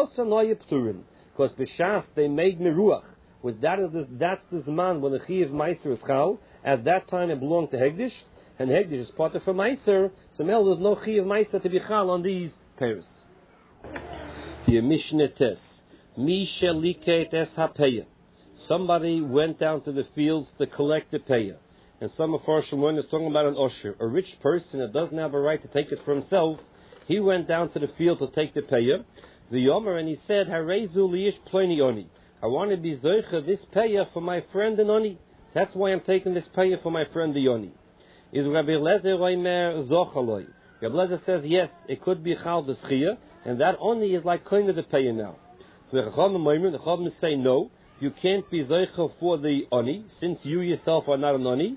B'Shas they made Meruach. Was that is the, that's the Zman when the Chiv Meiser is Chal. At that time it belonged to Hegdish, and Hegdish is potter for Meiser. So now there's no Chiv Meiser to be Chal on these payers. The Mishnah Tes. Mi sheliket es hapeya. Somebody went down to the fields to collect the payah. And some of our Shimon is talking about an osher, a rich person that doesn't have a right to take it for himself. He went down to the field to take the payah. The Yomer, and he said, Harezu liyish ploni oni. I want to be zoicha this payah for my friend the Oni. That's why I'm taking this payah for my friend the Oni. Is Rabbi Lezer Oimer zochaloi? Rabbi Lezer says, yes, it could be chal b'schiyah, and that Oni is like kind of the payah now. The Chachamim say no. You can't be zeichel for the oni, since you yourself are not an oni.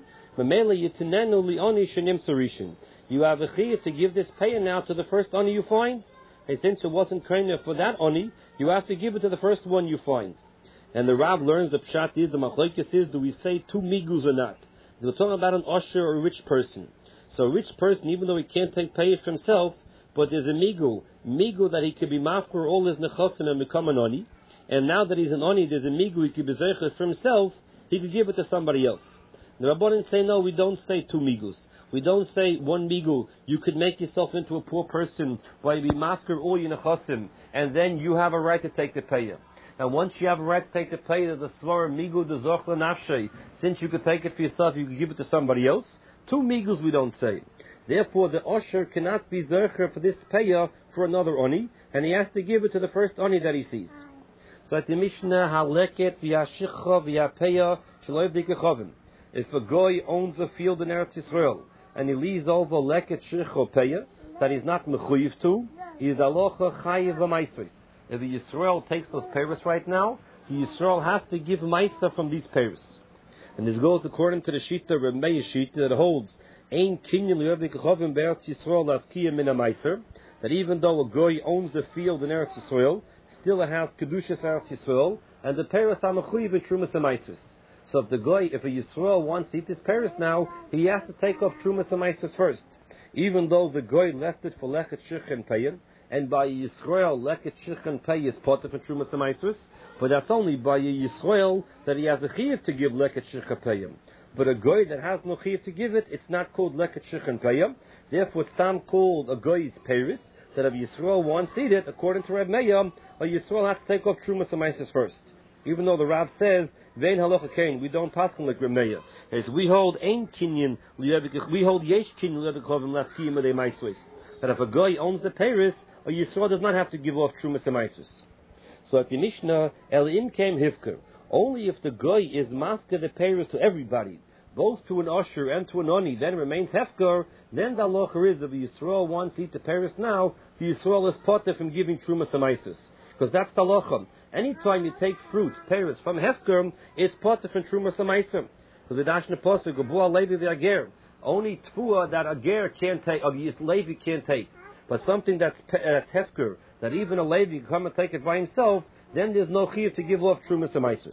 You have a chiyah to give this payah now to the first oni you find. And since it wasn't kind for that oni, you have to give it to the first one you find. And the Rav learns the pshat is, the machlokes is, do we say two migus or not? We're talking about an osher or a rich person. So a rich person, even though he can't take payah for himself, but there's a migu, migu that he could be mafkur all his nechosim and become an oni. And now that he's an oni, there's a migu, he could be zeicher for himself, he could give it to somebody else. The Rabbanan say, no, we don't say two migus. We don't say one migu, you could make yourself into a poor person by be mafker all your nechosim, and then you have a right to take the payah. And once you have a right to take the payah, the svara migu, the zochla nafshay, since you could take it for yourself, you could give it to somebody else. Two migus we don't say. Therefore, the osher cannot be zeicher for this payah for another oni, and he has to give it to the first oni that he sees. So at the Mishnah, haleket v'yashicha v'yapeya shaloiv dikechavim. If a guy owns a field in Eretz Yisrael and he leaves over leket shicha peya that he's not mechuyev to, he is alocha chayiv v'maisvos. If the Yisrael takes those peiros right now, the Yisrael has to give maisa from these peiros. And this goes according to the Shita, Reb Meir Shita, that holds ein kinyan l'yoiv dikechavim be'Eretz Yisrael lavkiya min ha'maiser, that even though a guy owns the field in Eretz Yisrael, still it has Kedushas Eretz Yisrael, and the Peres HaMechuyev in Trumas HaMaisus. So if the guy, if a Yisrael wants to eat this Peres now, he has to take off Trumas HaMaisus first. Even though the guy left it for Lechet Shich Peyen, and by Yisrael, Lechet Shich Pey is part of Trumas HaMaisus, but that's only by a Yisrael that he has a Chiyav to give Lechet Shich Peyen. But a guy that has no Chiyav to give it, it's not called Lechet Shich Peyen. Therefore it's tam called a guy's Peres, that if Yisrael wants to eat it, according to Reb Meir, a Yisrael has to take off Trumas HaMaisus first. Even though the Rav says, Vein halacha kain, we don't pass him like Reb Meir. As we hold ein kinyan, we hold yesh kinyan levekhovim lafkiyim adei maisvos. That if a guy owns the Paris, a Yisrael does not have to give off Trumas HaMaisus. So at the Mishnah, El im came hifker. Only if the guy is mafka the Paris to everybody, both to an usher and to an oni, then remains hefker, then the halacha is if the Yisrael wants to eat the Paris now, the Yisrael is potter from giving Trumas HaMaisus. Because that's the halacha. Anytime you take fruit, Paris, from hefker, it's potter from Trumas HaMaisus. So the Dashna Posuk, Gabua Levi the Ager, only tfua that a ger can't take, or the Levi can't take. But something that's, that's hefker, that even a Levi can come and take it by himself, then there's no chiyuv to give off Trumas HaMaisus.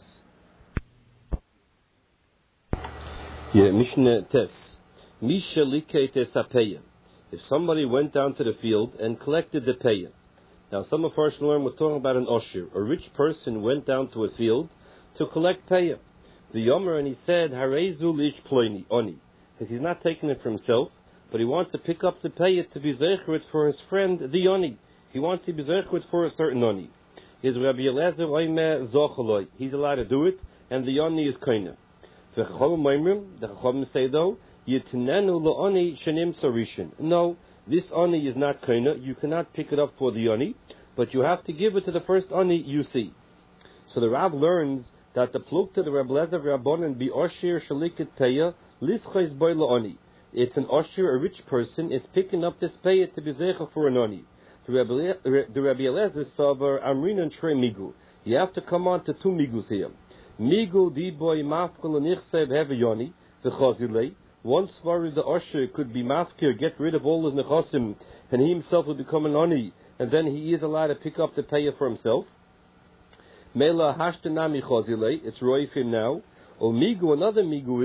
Yeah, Mishnah Tes. Misha likete sapeya. If somebody went down to the field and collected the peya. Now, some of our Shalom were talking about an osher. A rich person went down to a field to collect peya. The Yomer, and he said, Harezu lish ploini, oni. Because he's not taking it for himself, but he wants to pick up the peya to be zeicheret for his friend, the oni. He wants to be zeicheret for a certain oni. His Rabbi Eliezer oimer zochaloi. He's allowed to do it, and the oni is kaina. The Chachamim say though, Yitinenu lo'oni shenim sarishin. No, this oni is not kaina. You cannot pick it up for the oni, but you have to give it to the first oni you see. So the Rav learns that the pluk to the Rabbi Lezer Rabbanan be oshir shaliket peya lischais boy lo'oni. It's an oshir, a rich person, is picking up this peya to be zeicha for an oni. The Rabbi Eliezer savar amrinan trei migu. You have to come on to two migus here. Migu di boy mafkul nichsev hevayoni v'chazilei. One svar the osher could be mafkir, get rid of all his nechosim, and he himself will become an oni, and then he is allowed to pick up the payah for himself. Mela hashtanami chazilei. It's roy for him now. Or migu, another migu is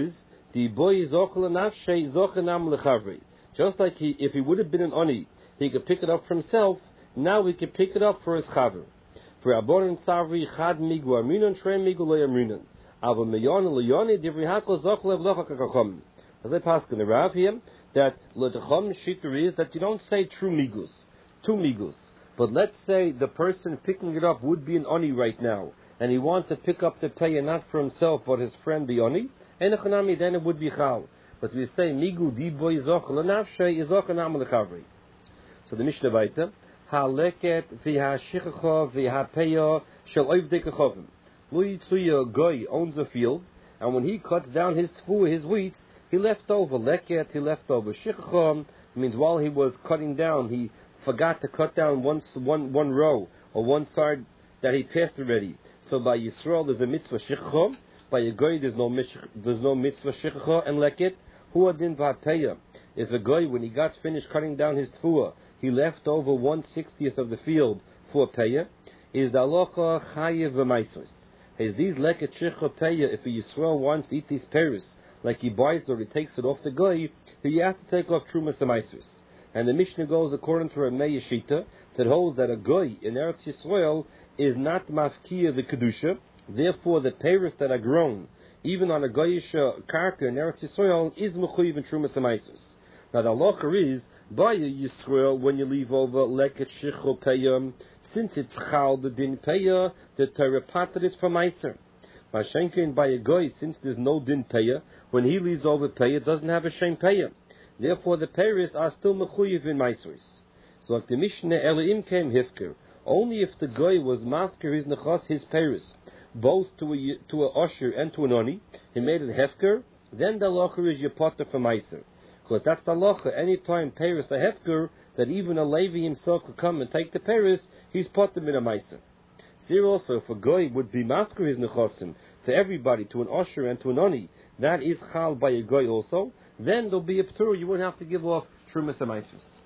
The boy zochel nafshe zochenam lechavri. Just like he, if he would have been an oni, he could pick it up for himself. Now he can pick it up for his chaver. For abonin savri chad migu amrinon shrei migu lo yamrinon. Ava meyon leyoni divri hakol zochel evlocha kakachom. As I pass in the Rav here, that l'tachom shikar is that you don't say true migus, two migus. But let's say the person picking it up would be an oni right now, and he wants to pick up the payah not for himself but his friend the oni, and then it would be chal. But we say migu di boy zoch lenafshe is zoch nam lechavri. So the Mishnah weiter, ha leket v'ha shichacha v'ha payah shel oivdei kachovim. Lui tzuya goy owns a field, and when he cuts down his tfu, his wheat, he left over leket, he left over shichacha. Means while he was cutting down, he forgot to cut down one, one, one row or one side that he passed already. So by Yisrael there's a mitzvah shichacha. By a goy there's no there's no mitzvah shichacha and leket. Hu adin v'hapeya. If a goy, when he got finished cutting down his tfuah, he left over one sixtieth of the field for peya, is the halacha chayev v'maisos. Is these leket shichacha peya? If a Yisrael wants to eat these peris, like he buys it or he takes it off the goy, he has to take off trumas v'maisos. And the Mishnah goes according to a Yeshita that holds that a goy in Eretz Yisrael is not mafkiya the kedusha. Therefore, the peris that are grown even on a goyish karka in Eretz Yisrael is mechuyev in trumas v'maisos. Now the halacha is by Yisrael when you leave over leket shichol peyah, since it's chal the din peyah, the Torah parted it from meiser. Mashenkin by a goy, since there's no din peyah, when he leaves over peyah, it doesn't have a shem peyah. Therefore, the peris are still mechuyev in meiseris. So like the Mishnah Elohim came hifker. Only if the goy was mafker his nechas his peris, both to a to a usher and to an oni, he made it hefker. Then the halacha is yepoter for meiser, because that's the halacha. Any time peris a hefker, that even a Levi himself could come and take the peris, he's potter in a meiser. Here also, if a goy would be mafker his nechasim to everybody, to an usher and to an oni, that is chal by a goy also. Then there'll be a p'tur. You wouldn't have to give off trumas amaisus.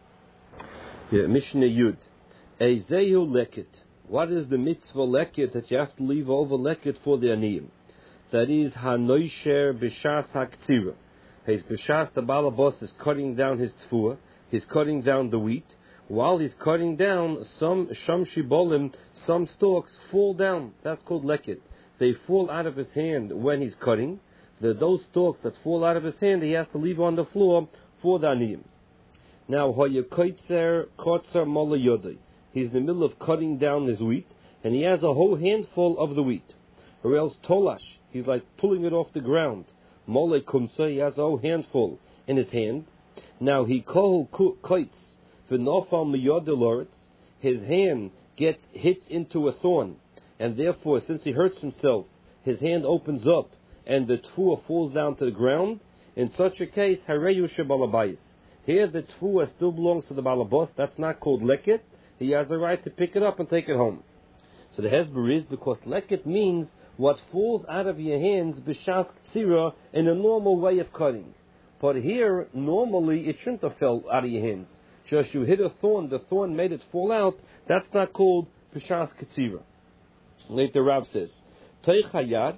Yeah, Mishnah Yud. Eizehu leket. What is the mitzvah leket that you have to leave over leket for the aniyim? That is hanoisher b'shas haktzira. His b'shas the balabos is cutting down his tfuah. He's cutting down the wheat. While he's cutting down, some sham shibolim, some stalks fall down. That's called leket. They fall out of his hand when he's cutting. The, those stalks that fall out of his hand, he has to leave on the floor for the aniyim. Now, hoyekotzer kotzer mola yodai. He's in the middle of cutting down his wheat, and he has a whole handful of the wheat. Or else tolash, he's like pulling it off the ground. Mole kumsa, he has a whole handful in his hand. Now, he kol koitz v'nofal miyodeloritz. His hand gets hits into a thorn, and therefore, since he hurts himself, his hand opens up, and the tfuah falls down to the ground. In such a case, hareyu shebalabayis. Here, the tfuah still belongs to the balabos. That's not called leket. He has a right to pick it up and take it home. So the hesber is because leket means what falls out of your hands b'shas ktsira in a normal way of cutting. But here, normally, it shouldn't have fell out of your hands. Just you hit a thorn, the thorn made it fall out. That's not called b'shas ktsira. Later, Rav says, Teich hayad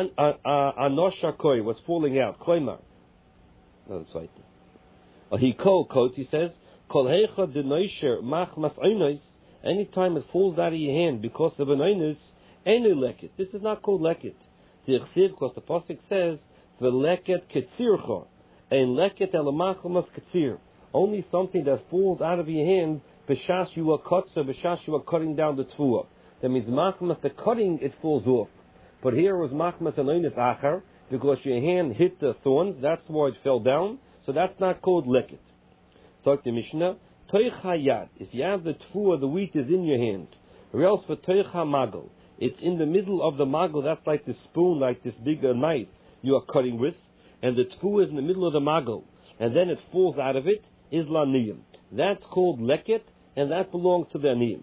anosha koi, what's falling out, koimar. No, that's right. He kol quotes, he says, Kol heicha denoisher mach mas oinos. Anytime it falls out of your hand because of an oinos, enu leket. This is not called leket. The Yechsiv, because the pasuk says, v'leket ketzircha, ein leket elamach mas ketzir. Only something that falls out of your hand, b'shas you are kotzer, b'shas you are cutting down the tfuah. That means machmas, the cutting, it falls off. But here was machmas and oinos achar, because your hand hit the thorns, that's why it fell down. So that's not called leket. So the Mishnah, toich hayad. If you have the tfuah, the wheat is in your hand. Or else for toich hamagel, it's in the middle of the magel. That's like the spoon, like this big uh, knife you are cutting with, and the tfuah is in the middle of the magel, and then it falls out of it. Is laniyim. That's called leket, and that belongs to the aniyim.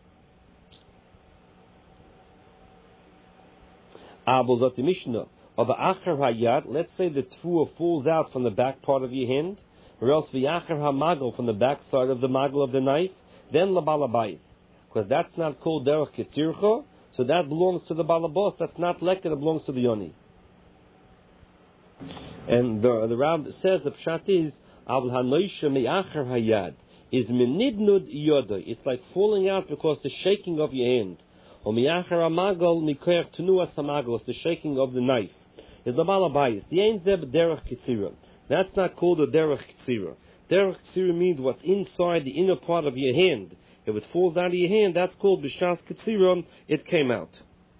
Abel zot the Mishnah of the achar hayad. Let's say the tfuah falls out from the back part of your hand. Or else v'yachar hamagel from the back side of the magel of the knife, then la balabayis, because that's not called derech ketzircha, so that belongs to the balabos. That's not leket, it belongs to the yoni. And the, the Rav says the pshat is, Avl hanoisha mi'achar hayad, is minibnud yoda. It's like falling out because the shaking of your hand. Or mi'achar amagal mikoyach tenuas hamagal, it's the shaking of the knife. Is the balabayis. The ein zeb derech kitzira. That's not called a derech kitzira. Derech kitzira means what's inside the inner part of your hand. If it falls out of your hand, that's called b'shas kitzira, it came out.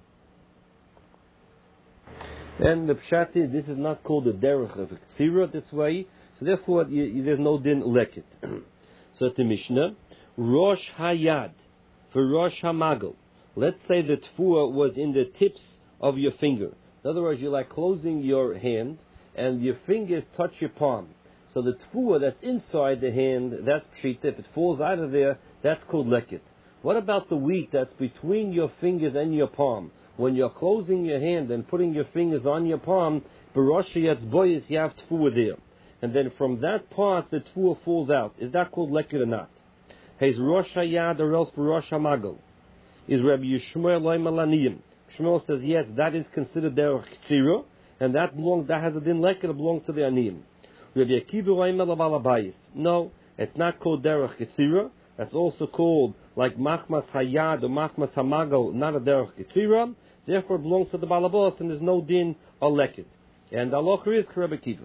And the pshat is, this is not called a derech of kitzira this way, so therefore you, you, there's no din leket. So at the Mishnah, Rosh Hayad, for Rosh Hamagal. Let's say the tfuah was in the tips of your finger. In other words, you're like closing your hand, and your fingers touch your palm. So the tfuah that's inside the hand, that's pshita. If it falls out of there, that's called leket. What about the wheat that's between your fingers and your palm? When you're closing your hand and putting your fingers on your palm, Barosh Yatzboyis, you have tfuah there. And then from that part, the tfuah falls out. Is that called leket or not? He's Rosh Hayad or else Rosh Hamagal. Is Rabbi Yishmael Loimalaniyim. Shmuel says, yes, that is considered derech kitzira, and that belongs, that has a din leket, it belongs to the aniyim. Rabbi Akiva Loimel Balabayis. No, it's not called derech kitzira. That's also called like machmas hayad or machmas hamagal, not a derech kitzira. Therefore, it belongs to the balabos, and there's no din or leket. And the halacha is Rabbi Akiva.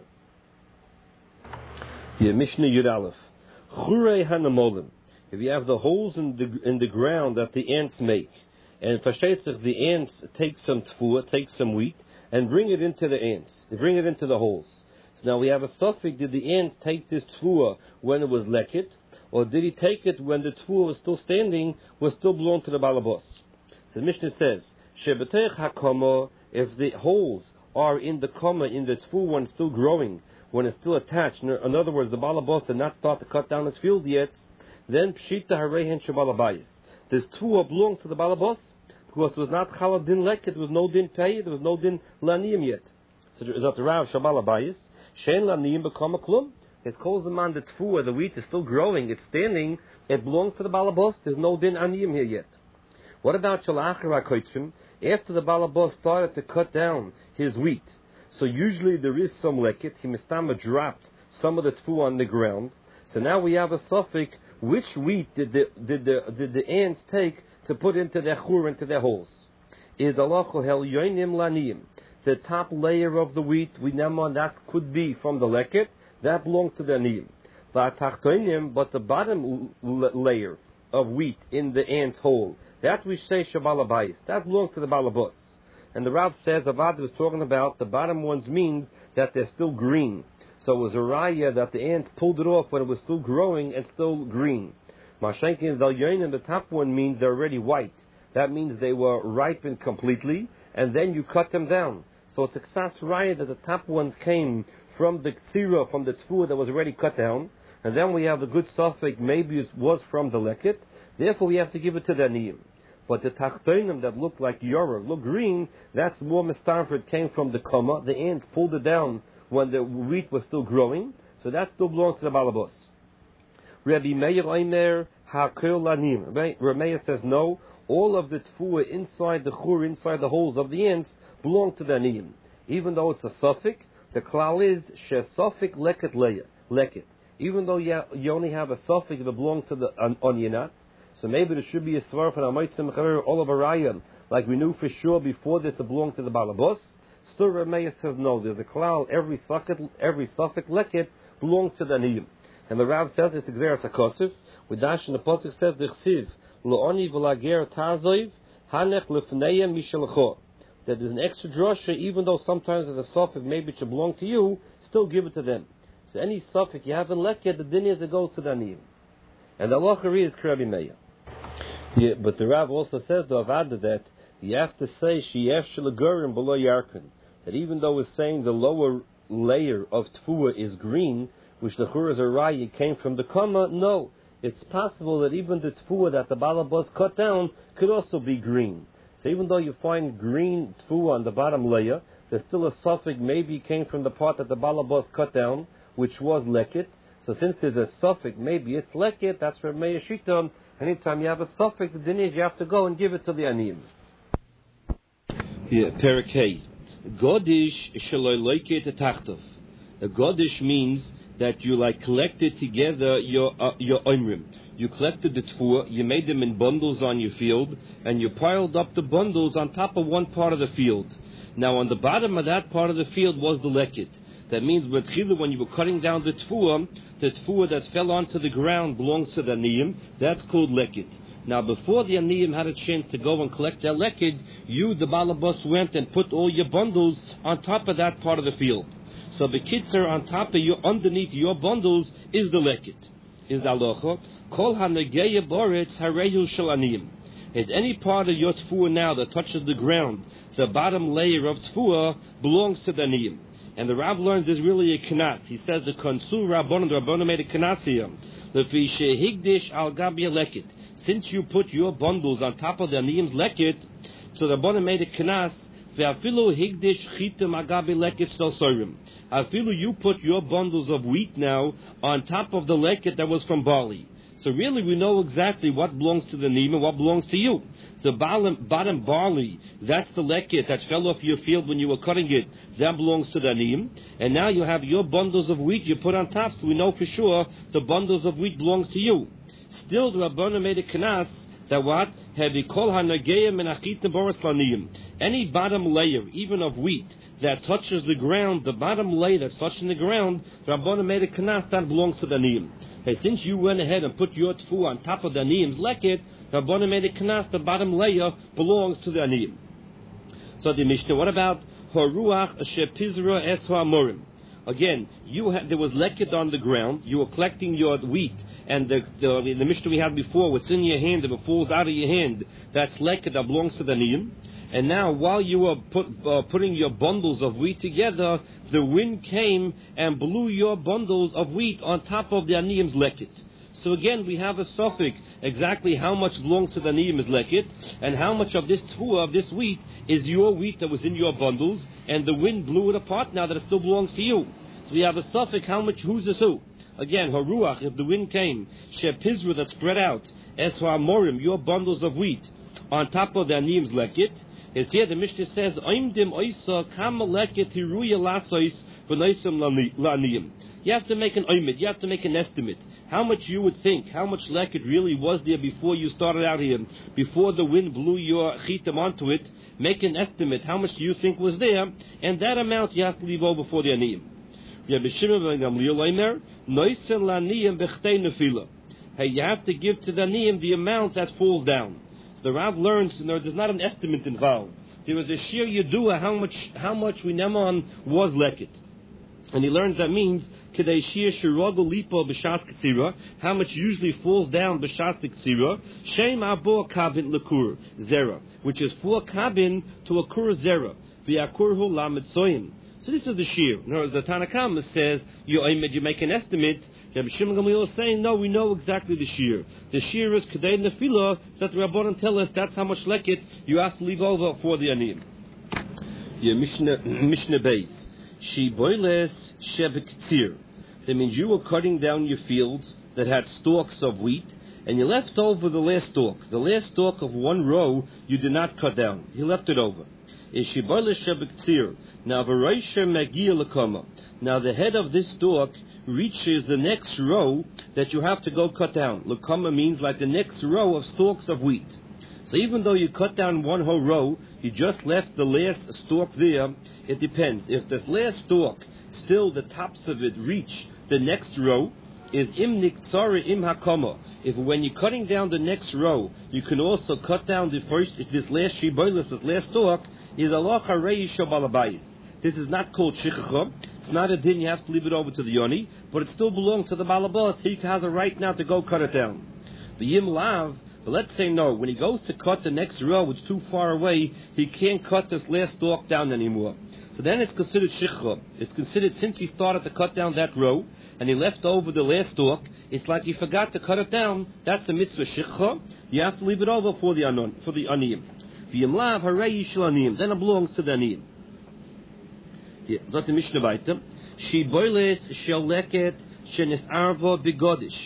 Yeah, Mishnah Yud Aleph. Chure hanamolim. If you have the holes in the in the ground that the ants make, and Fashetzich, the ants take some tfuah, take some wheat, and bring it into the ants. They bring it into the holes. So now we have a suffix, did the ants take this tfuah when it was leket, or did he take it when the tfuah was still standing, was still belong to the balabos? So the Mishnah says, Shebetech hakoma, if the holes are in the koma, in the tfuah when it's still growing, when it's still attached, in other words, the balabos did not start to cut down his field yet, then pshita harehen shebalabayis. This tfuah belongs to the balabos, because it was not chalad din leket, there was no din pay, there was no din laniyim yet. So is that the Rav Shabalabayis? Shein laniyim become a klum. It calls the man the tfuah, the wheat is still growing, it's standing, it belongs to the balabos, there's no din aniyim here yet. What about shalachar hakoitzim? After the balabos started to cut down his wheat, so usually there is some leket, he mistama dropped some of the tfuah on the ground, so now we have a suffix, which wheat did the, did the, did the ants take to put into their chur, into their holes? Is alacho hel yoinim laniyim. The top layer of the wheat, we know that could be from the leket, that belongs to the aniyim. But the bottom l- layer of wheat in the ant's hole, that we say shabalabayis, that belongs to the balabos. And the Rav says, Avad was talking about the bottom ones means that they're still green. So it was a raya that the ants pulled it off when it was still growing and still green. Mashenkin Zalyonim, the top one means they're already white. That means they were ripened completely, and then you cut them down. So it's a ksas raya that the top ones came from the ksira, from the tfuah that was already cut down, and then we have the good suffix, maybe it was from the leket, therefore we have to give it to the aniyim. But the tachtonim that look like yorah, look green, that's more mistarford, came from the koma, the ants pulled it down when the wheat was still growing, so that still belongs to the balabos. Rabbi Meir Omer Hakol Lanim. Rabbi Meir says no, all of the tfuah inside the chur, inside the holes of the ants, belong to the aniyim. Even though it's a suffix, the klal is she suffix leket leya, leket. Even though you, you only have a suffix that belongs to the an, onyanat, so maybe there should be a svar for Amaytzim Chaver all of a raya, like we knew for sure before this it belonged to the balabos. Still, Rabbi Meir says no. There's a klal. Every suffix, every suffix leket belongs to the aniyim. And the Rav says it's Xeris HaKosif. With Dash in the Pasuk says the Chsiv Lo'oni v'lager tazoiv hanech lefneya mishalacho. That there's an extra drasha, even though sometimes there's a suffix maybe it should belong to you, still give it to them. So any suffix you haven't leket, the din is it goes to the aniyim. And the halacha is Rabbi Meir. Yeah, but the Rav also says the Avada that you have to say sheyef shelagurim below yarkin. That even though it's saying the lower layer of tfuah is green, which the chur is a raya came from the kama, no. It's possible that even the tfuah that the balabos cut down could also be green. So even though you find green tfuah on the bottom layer, there's still a suffix, maybe it came from the part that the balabos cut down, which was leket. So since there's a suffix, maybe it's leket, that's for Meir Shiton. Anytime you have a suffix, the din is you have to go and give it to the aniyim. Yeah, Perakei. Godish shaloi leket tachtov. A godish means that you like collected together your uh, your omrim. You collected the tfuah, you made them in bundles on your field, and you piled up the bundles on top of one part of the field. Now on the bottom of that part of the field was the leket. That means when you were cutting down the tfuah, the tfuah that fell onto the ground belongs to the aniyim. That's called leket. Now before the aniyim had a chance to go and collect their leket, you, the balabas, went and put all your bundles on top of that part of the field. So the kitzer on top of your, underneath your bundles is the leket. Is the alocha. Kol hanegeya boretz hareyu shel aniyim. Is any part of your tfuah now that touches the ground, the bottom layer of tfuah belongs to the aniyim. And the Rav learns there's really a knas. He says the konsu rabbanon, the rabbanon made a knas here. Lefi shehigdish al gabi leket. Since you put your bundles on top of the aniyim's leket, so the rabbanon made a knas. Ve'afilu higdish chitim al gabi leket selsorim. Afilu you put your bundles of wheat now on top of the leket that was from barley. So really we know exactly what belongs to the aniyim and what belongs to you. The bottom, bottom barley, that's the leket that fell off your field when you were cutting it, that belongs to the aniyim. And now you have your bundles of wheat you put on top, so we know for sure the bundles of wheat belongs to you. Still, the Rabbana made a knas that what? Any bottom layer, even of wheat, that touches the ground, the bottom layer that's touching the ground, the Rabbana made a knas that belongs to the aniyim. Hey, since you went ahead and put your tfuah on top of the aniyim's leket, the Rabbana made a knas, the bottom layer belongs to the aniyim. So the Mishnah, what about haruach asher pizra es ha'amorim? Again, you had, there was leket on the ground. You were collecting your wheat, and the, the the Mishnah we had before, what's in your hand, if it falls out of your hand, that's leket that belongs to the aniyim. And now, while you were put, uh, putting your bundles of wheat together, the wind came and blew your bundles of wheat on top of the aniyim's leket. So again, we have a suffix exactly how much belongs to the aniyim's leket, and how much of this tfuah, of this wheat, is your wheat that was in your bundles, and the wind blew it apart now that it still belongs to you. So we have a suffix how much, who's this who? Again, haruach, if the wind came, shepizra that spread out, es ha'amorim, your bundles of wheat, on top of the aniyim's leket. It's here the Mishnah says, Oimdim oisa kama leket hiruya lasois v'noisem la'aniyim. You have to make an oimid, you have to make an estimate. How much you would think, how much leket really was there before you started out here, before the wind blew your chitim onto it. Make an estimate, how much do you think was there, and that amount you have to leave over for the aniyim. Hey, you have to give to the aniyim the amount that falls down. The Rav learns, you know, there's not an estimate involved. There was a shir yedua how much how much we neman was leket, and he learns that means kedei shir shirogol lipo b'shas k'tzira, how much usually falls down b'shas k'tzira. Shem abo kabin lekur zera, which is four kabin to a kur zera. V'akurhu lamed soyim. So this is the shir. In other words, the Tanakama says you you make an estimate. Rabbi Shimon Gamliel is saying, no, we know exactly the shear. The shear is Kedei Nefila, that the Rabbanan tell us that's how much leket you have to leave over for the aniyim. Yeah, Mishnah, Mishnah Beis. She boiles shebektzir. That means you were cutting down your fields that had stalks of wheat, and you left over the last stalk. The last stalk of one row you did not cut down. You left it over. Is she boiles shebektzir. Now, v'roisher magia lekama. Now, the head of this stalk reaches the next row that you have to go cut down. Lekama means like the next row of stalks of wheat. So even though you cut down one whole row, you just left the last stalk there. It depends. If the last stalk, still the tops of it reach the next row, is im niktsari im hakama. If when you're cutting down the next row, you can also cut down the first, this last shiboilus, this last stalk, is Allah harei shabalabayis. This is not called shichacha. It's not a din, you have to leave it over to the yoni, but it still belongs to the balabas. He has a right now to go cut it down. The yim lav, but let's say no, when he goes to cut the next row, it's too far away, he can't cut this last stalk down anymore. So then it's considered shichcha. It's considered, since he started to cut down that row, and he left over the last stalk, it's like he forgot to cut it down. That's the mitzvah shichcha. You have to leave it over for the anon, for the aniyim. The yim lav, harei yishul aniyim, then it belongs to the aniyim. Zot the Mishnah weiter. She boiles shel leket shenis arvo begodish.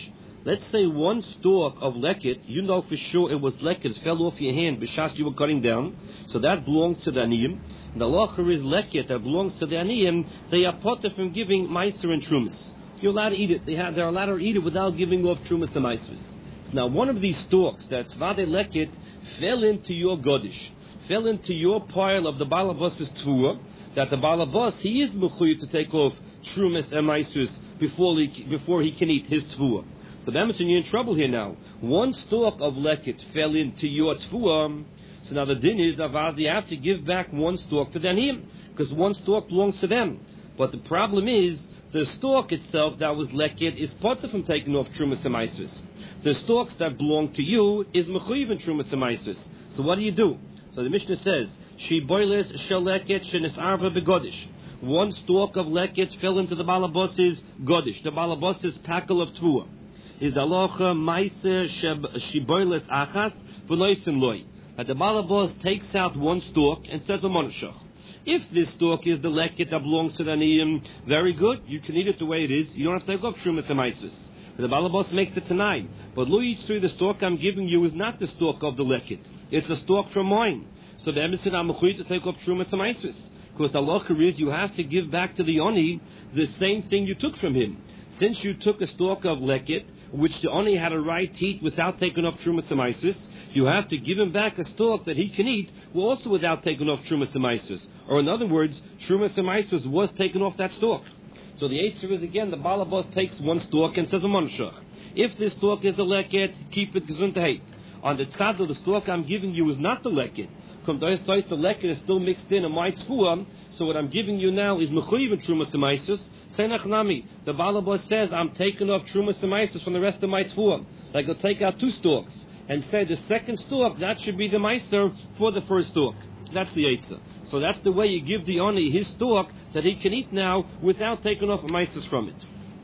Let's say one stalk of leket, you know for sure it was leket, it fell off your hand, b'shas you were cutting down, so that belongs to the aniyim. And the halacha is leket that belongs to the aniyim, they are potter from giving meiser and trumas. You're allowed to eat it. They have, they're allowed to eat it without giving off trumas and meisers. So now one of these stalks, that's vade leket, fell into your godish, fell into your pile of the balabos's tvua, that the balabos, he is mechuyev to take off trumas and meisers before he, before he can eat his tvua. So Emerson, you're in trouble here now. One stalk of leket fell into your tfuah. So now the din is, avad, you have to give back one stalk to them, because one stalk belongs to them. But the problem is, the stalk itself that was leket is potter from taking off trumas and meisers. The stalks that belong to you is mechuyev in trumas and meisers. So what do you do? So the Mishnah says, she boiles shel leket shenis arva begodish. One stalk of leket fell into the balabos's godish, the balabos's packle of tfuah. Is alocha meiser shiboiles achas v'loisen loy. That the balabos takes out one stalk and says a monoshach. If this stalk is the leket that belongs to the aniyim, very good. You can eat it the way it is. You don't have to take off trumas and meises. But the balabos makes it tonight. But lo yitzri, the stalk I'm giving you is not the stalk of the leket. It's a stalk from mine. So the emissid I'm mechuyev to take off trumas and meises. Because the halacha is you have to give back to the oni the same thing you took from him. Since you took a stalk of leket, which the oni had a right to eat without taking off trumas and meises, you have to give him back a stalk that he can eat, well, also without taking off trumas and meises. Or in other words, trumas and meises was taken off that stalk. So the answer is again, the balabos takes one stalk and says a monshach. If this stalk is the leket, keep it gesundheit. On the tzad of the stalk I'm giving you is not the leket. Come the leket is still mixed in a my tfuah. So what I'm giving you now is mechuyev in trumas and meises. Nami, the balabos says I'm taking off trumas and meises from the rest of my tfuah. Like I'll take out two stalks and say the second stalk that should be the meiser for the first stalk. That's the eitzah. So that's the way you give the oni his stalk that he can eat now without taking off meises from it.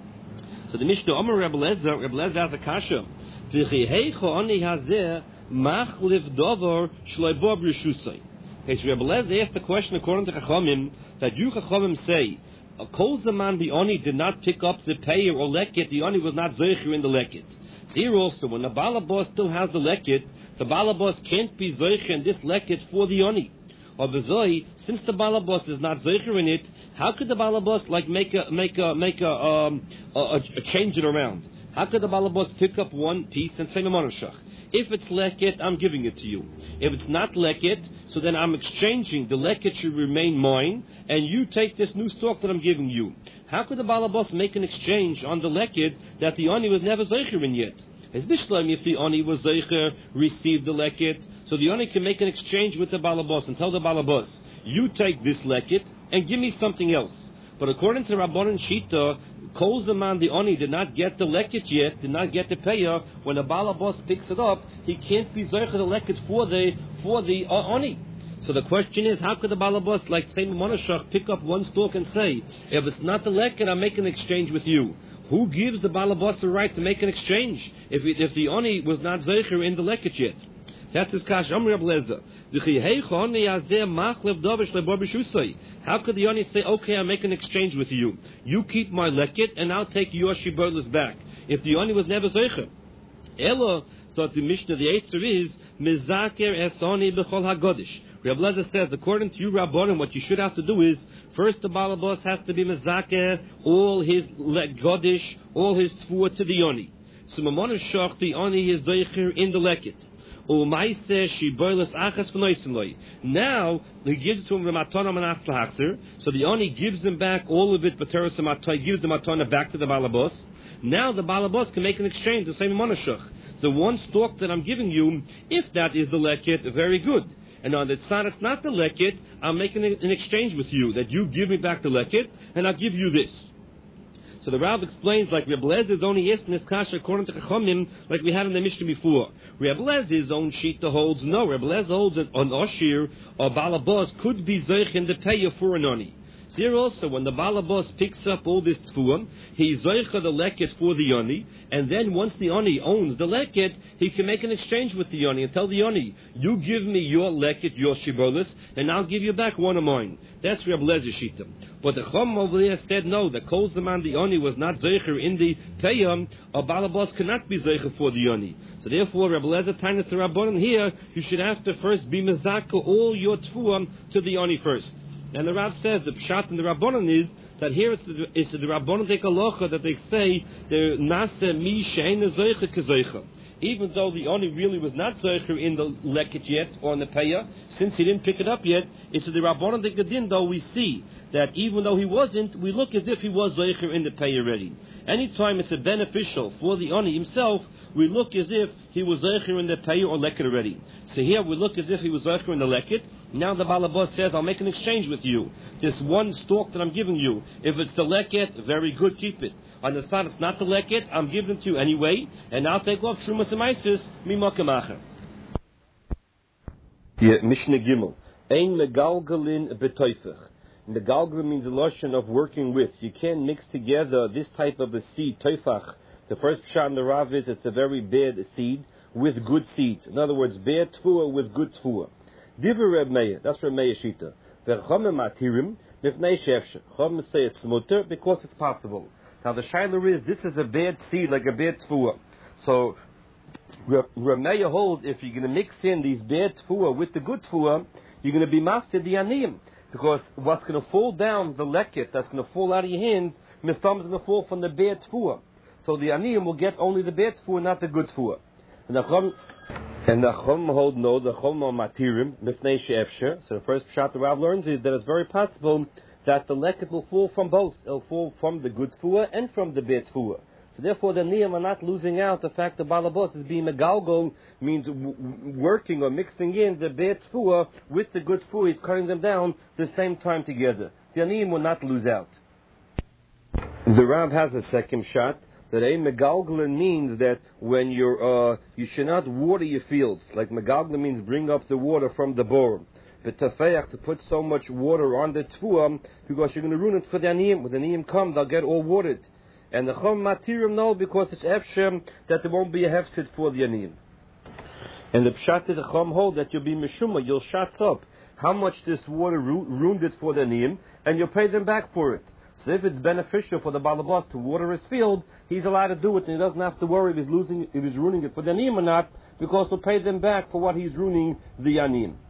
So the Mishnah Omer Rebbe Lezer, Rebbe Lezer has a kasha. V'chiheicho oni hazeh machliv dover shloibo b'rishusay. Okay, so Rebbe Lezer asked the question according to Chachamim that you Chachamim say. A kol zaman the oni did not pick up the payer or leket, the oni was not zeicher in the leket. Here also, when the balabos still has the leket, the balabos can't be zeicher in this leket for the oni. Or bezoi, since the balabos is not zeicher in it, how could the balabos like make a make a make a um a, a, a change it around? How could the balabos pick up one piece and say memonoshach? If it's leket, I'm giving it to you. If it's not leket, so then I'm exchanging. The leket should remain mine, and you take this new stalk that I'm giving you. How could the balabos make an exchange on the leket that the oni was never zeicher in yet? As bishlam, if the oni was zeicher, received the leket, so the oni can make an exchange with the balabos and tell the balabos, you take this leket and give me something else. But according to Rabbanan Shita, Kol Zaman the Oni did not get the leket yet, did not get the payer. When the balabos picks it up, he can't be zeicher the leket for the for the uh, Oni. So the question is, how could the balabos, like Saint Monashach, pick up one stalk and say, if it's not the leket, I'm making an exchange with you? Who gives the balabos the right to make an exchange if it, if the Oni was not zeicher in the leket yet? That's his kash. Amr Reb Lezer. How could the Oni say, okay, I'll make an exchange with you. You keep my leket, and I'll take your shibolis back. If the Oni was never zeicher. Elo, so the Mishnah, the answer is, Mizaker esoni b'chol hagodish. Reb Lezer says, according to you, Rabbanim, what you should have to do is, first the balabos has to be Mizaker, all his godish, all his tfuah to the Oni. So Mamon Shach, the Oni is zeicher in the leket. Now he gives it to him matana manas lahachzer. So the oni gives him back all of it, but gives the matana back to the balabos. Now the balabos can make an exchange, the same monashach. The one stalk that I'm giving you, if that is the leket, very good. And on the tzad it's not the leket, I'm making an exchange with you that you give me back the leket, and I'll give you this. So the Rav explains, like Reb Lezer's only asking this kasha according to Chachamim, like we had in the Mishnah before. Reb Lezer's own shita holds no. Reb Lezer holds that on Oshir or Balabos could be zeich in the payer for an oni. There also, when the balabos picks up all this tfuah, he zoicha the leket for the yoni, and then once the yoni owns the leket, he can make an exchange with the yoni and tell the yoni, you give me your leket, your shibolis, and I'll give you back one of mine. That's Reb Lezer Shita. But the Chum over there said no, the kol zaman the yoni was not zoicher in the payam, a balabos cannot be zoicher for the yoni. So therefore, Reb Lezer Tainus the Rabbanon here, you should have to first be mezaka all your tfuah to the yoni first. And the Rav says the pshat in the Rabbanon is that here it's the, it's the Rabbanon dekalocha that they say the nase mi she'ena zoicha kezoicha. Even though the oni really was not zoicher in the leket yet or in the payah, since he didn't pick it up yet, it's the Rabbanon dekadin though we see that even though he wasn't, we look as if he was zoicher in the payah already. Anytime it's a beneficial for the oni himself, we look as if he was zoicher in the payah or leket already. So here we look as if he was zoicher in the leket. Now the balabos says, I'll make an exchange with you. This one stalk that I'm giving you, if it's the leket, very good, keep it. On the side it's not the leket, I'm giving it to you anyway, and I'll take off Trumas and Maisis, Mimakamacher. Yeah, Mishnah Gimel. Ein megalgalin betoifach. Megalgalin means a lotion of working with. You can't mix together this type of a seed, toifach. The first pshat in the Rav is it's a very bad seed with good seeds. In other words, bad tfuah with good tfuah. Diver Reb Meir, that's Reb Meir Shita. V'chomem matirim mifnei shefshe. Chomem say it's mutter because it's possible. Now the shayla is this is a bad seed like a bad tfuah. So Reb Meir holds if you're going to mix in these bad tfuah with the good tfuah, you're going to be mafsid the aniyim, because what's going to fall down the leket that's going to fall out of your hands, mistam is going to fall from the bad tfuah. So the aniyim will get only the bad tfuah, not the good tfuah. And the chom and the chom hold no the chom matirim mifnei she'efsher. So the first pshat the Rav learns is that it's very possible that the leket will fall from both. It'll fall from the good tfuah and from the bad tfuah. So therefore, the niyam are not losing out. The fact that balabos is being megalgol means w- working or mixing in the bad tfuah with the good tfuah. He's cutting them down the same time together. The niyam will not lose out. The Rav has a second shot. That a megalgalin means that when you're, uh, you should not water your fields. Like megalgalin means bring up the water from the bore. But tafeach, to put so much water on the tfuah, because you're going to ruin it for the aniyim. When the aniyim come, they'll get all watered. And the chom matirim no, because it's efshem that there won't be a hefsid for the aniyim. And the pshat is the chom hold that you'll be meshuma, you'll shats up how much this water ru- ruined it for the aniyim, and you'll pay them back for it. So if it's beneficial for the balabas to water his field, he's allowed to do it, and he doesn't have to worry if he's losing, if he's ruining it for the aniyim or not, because he'll pay them back for what he's ruining the aniyim.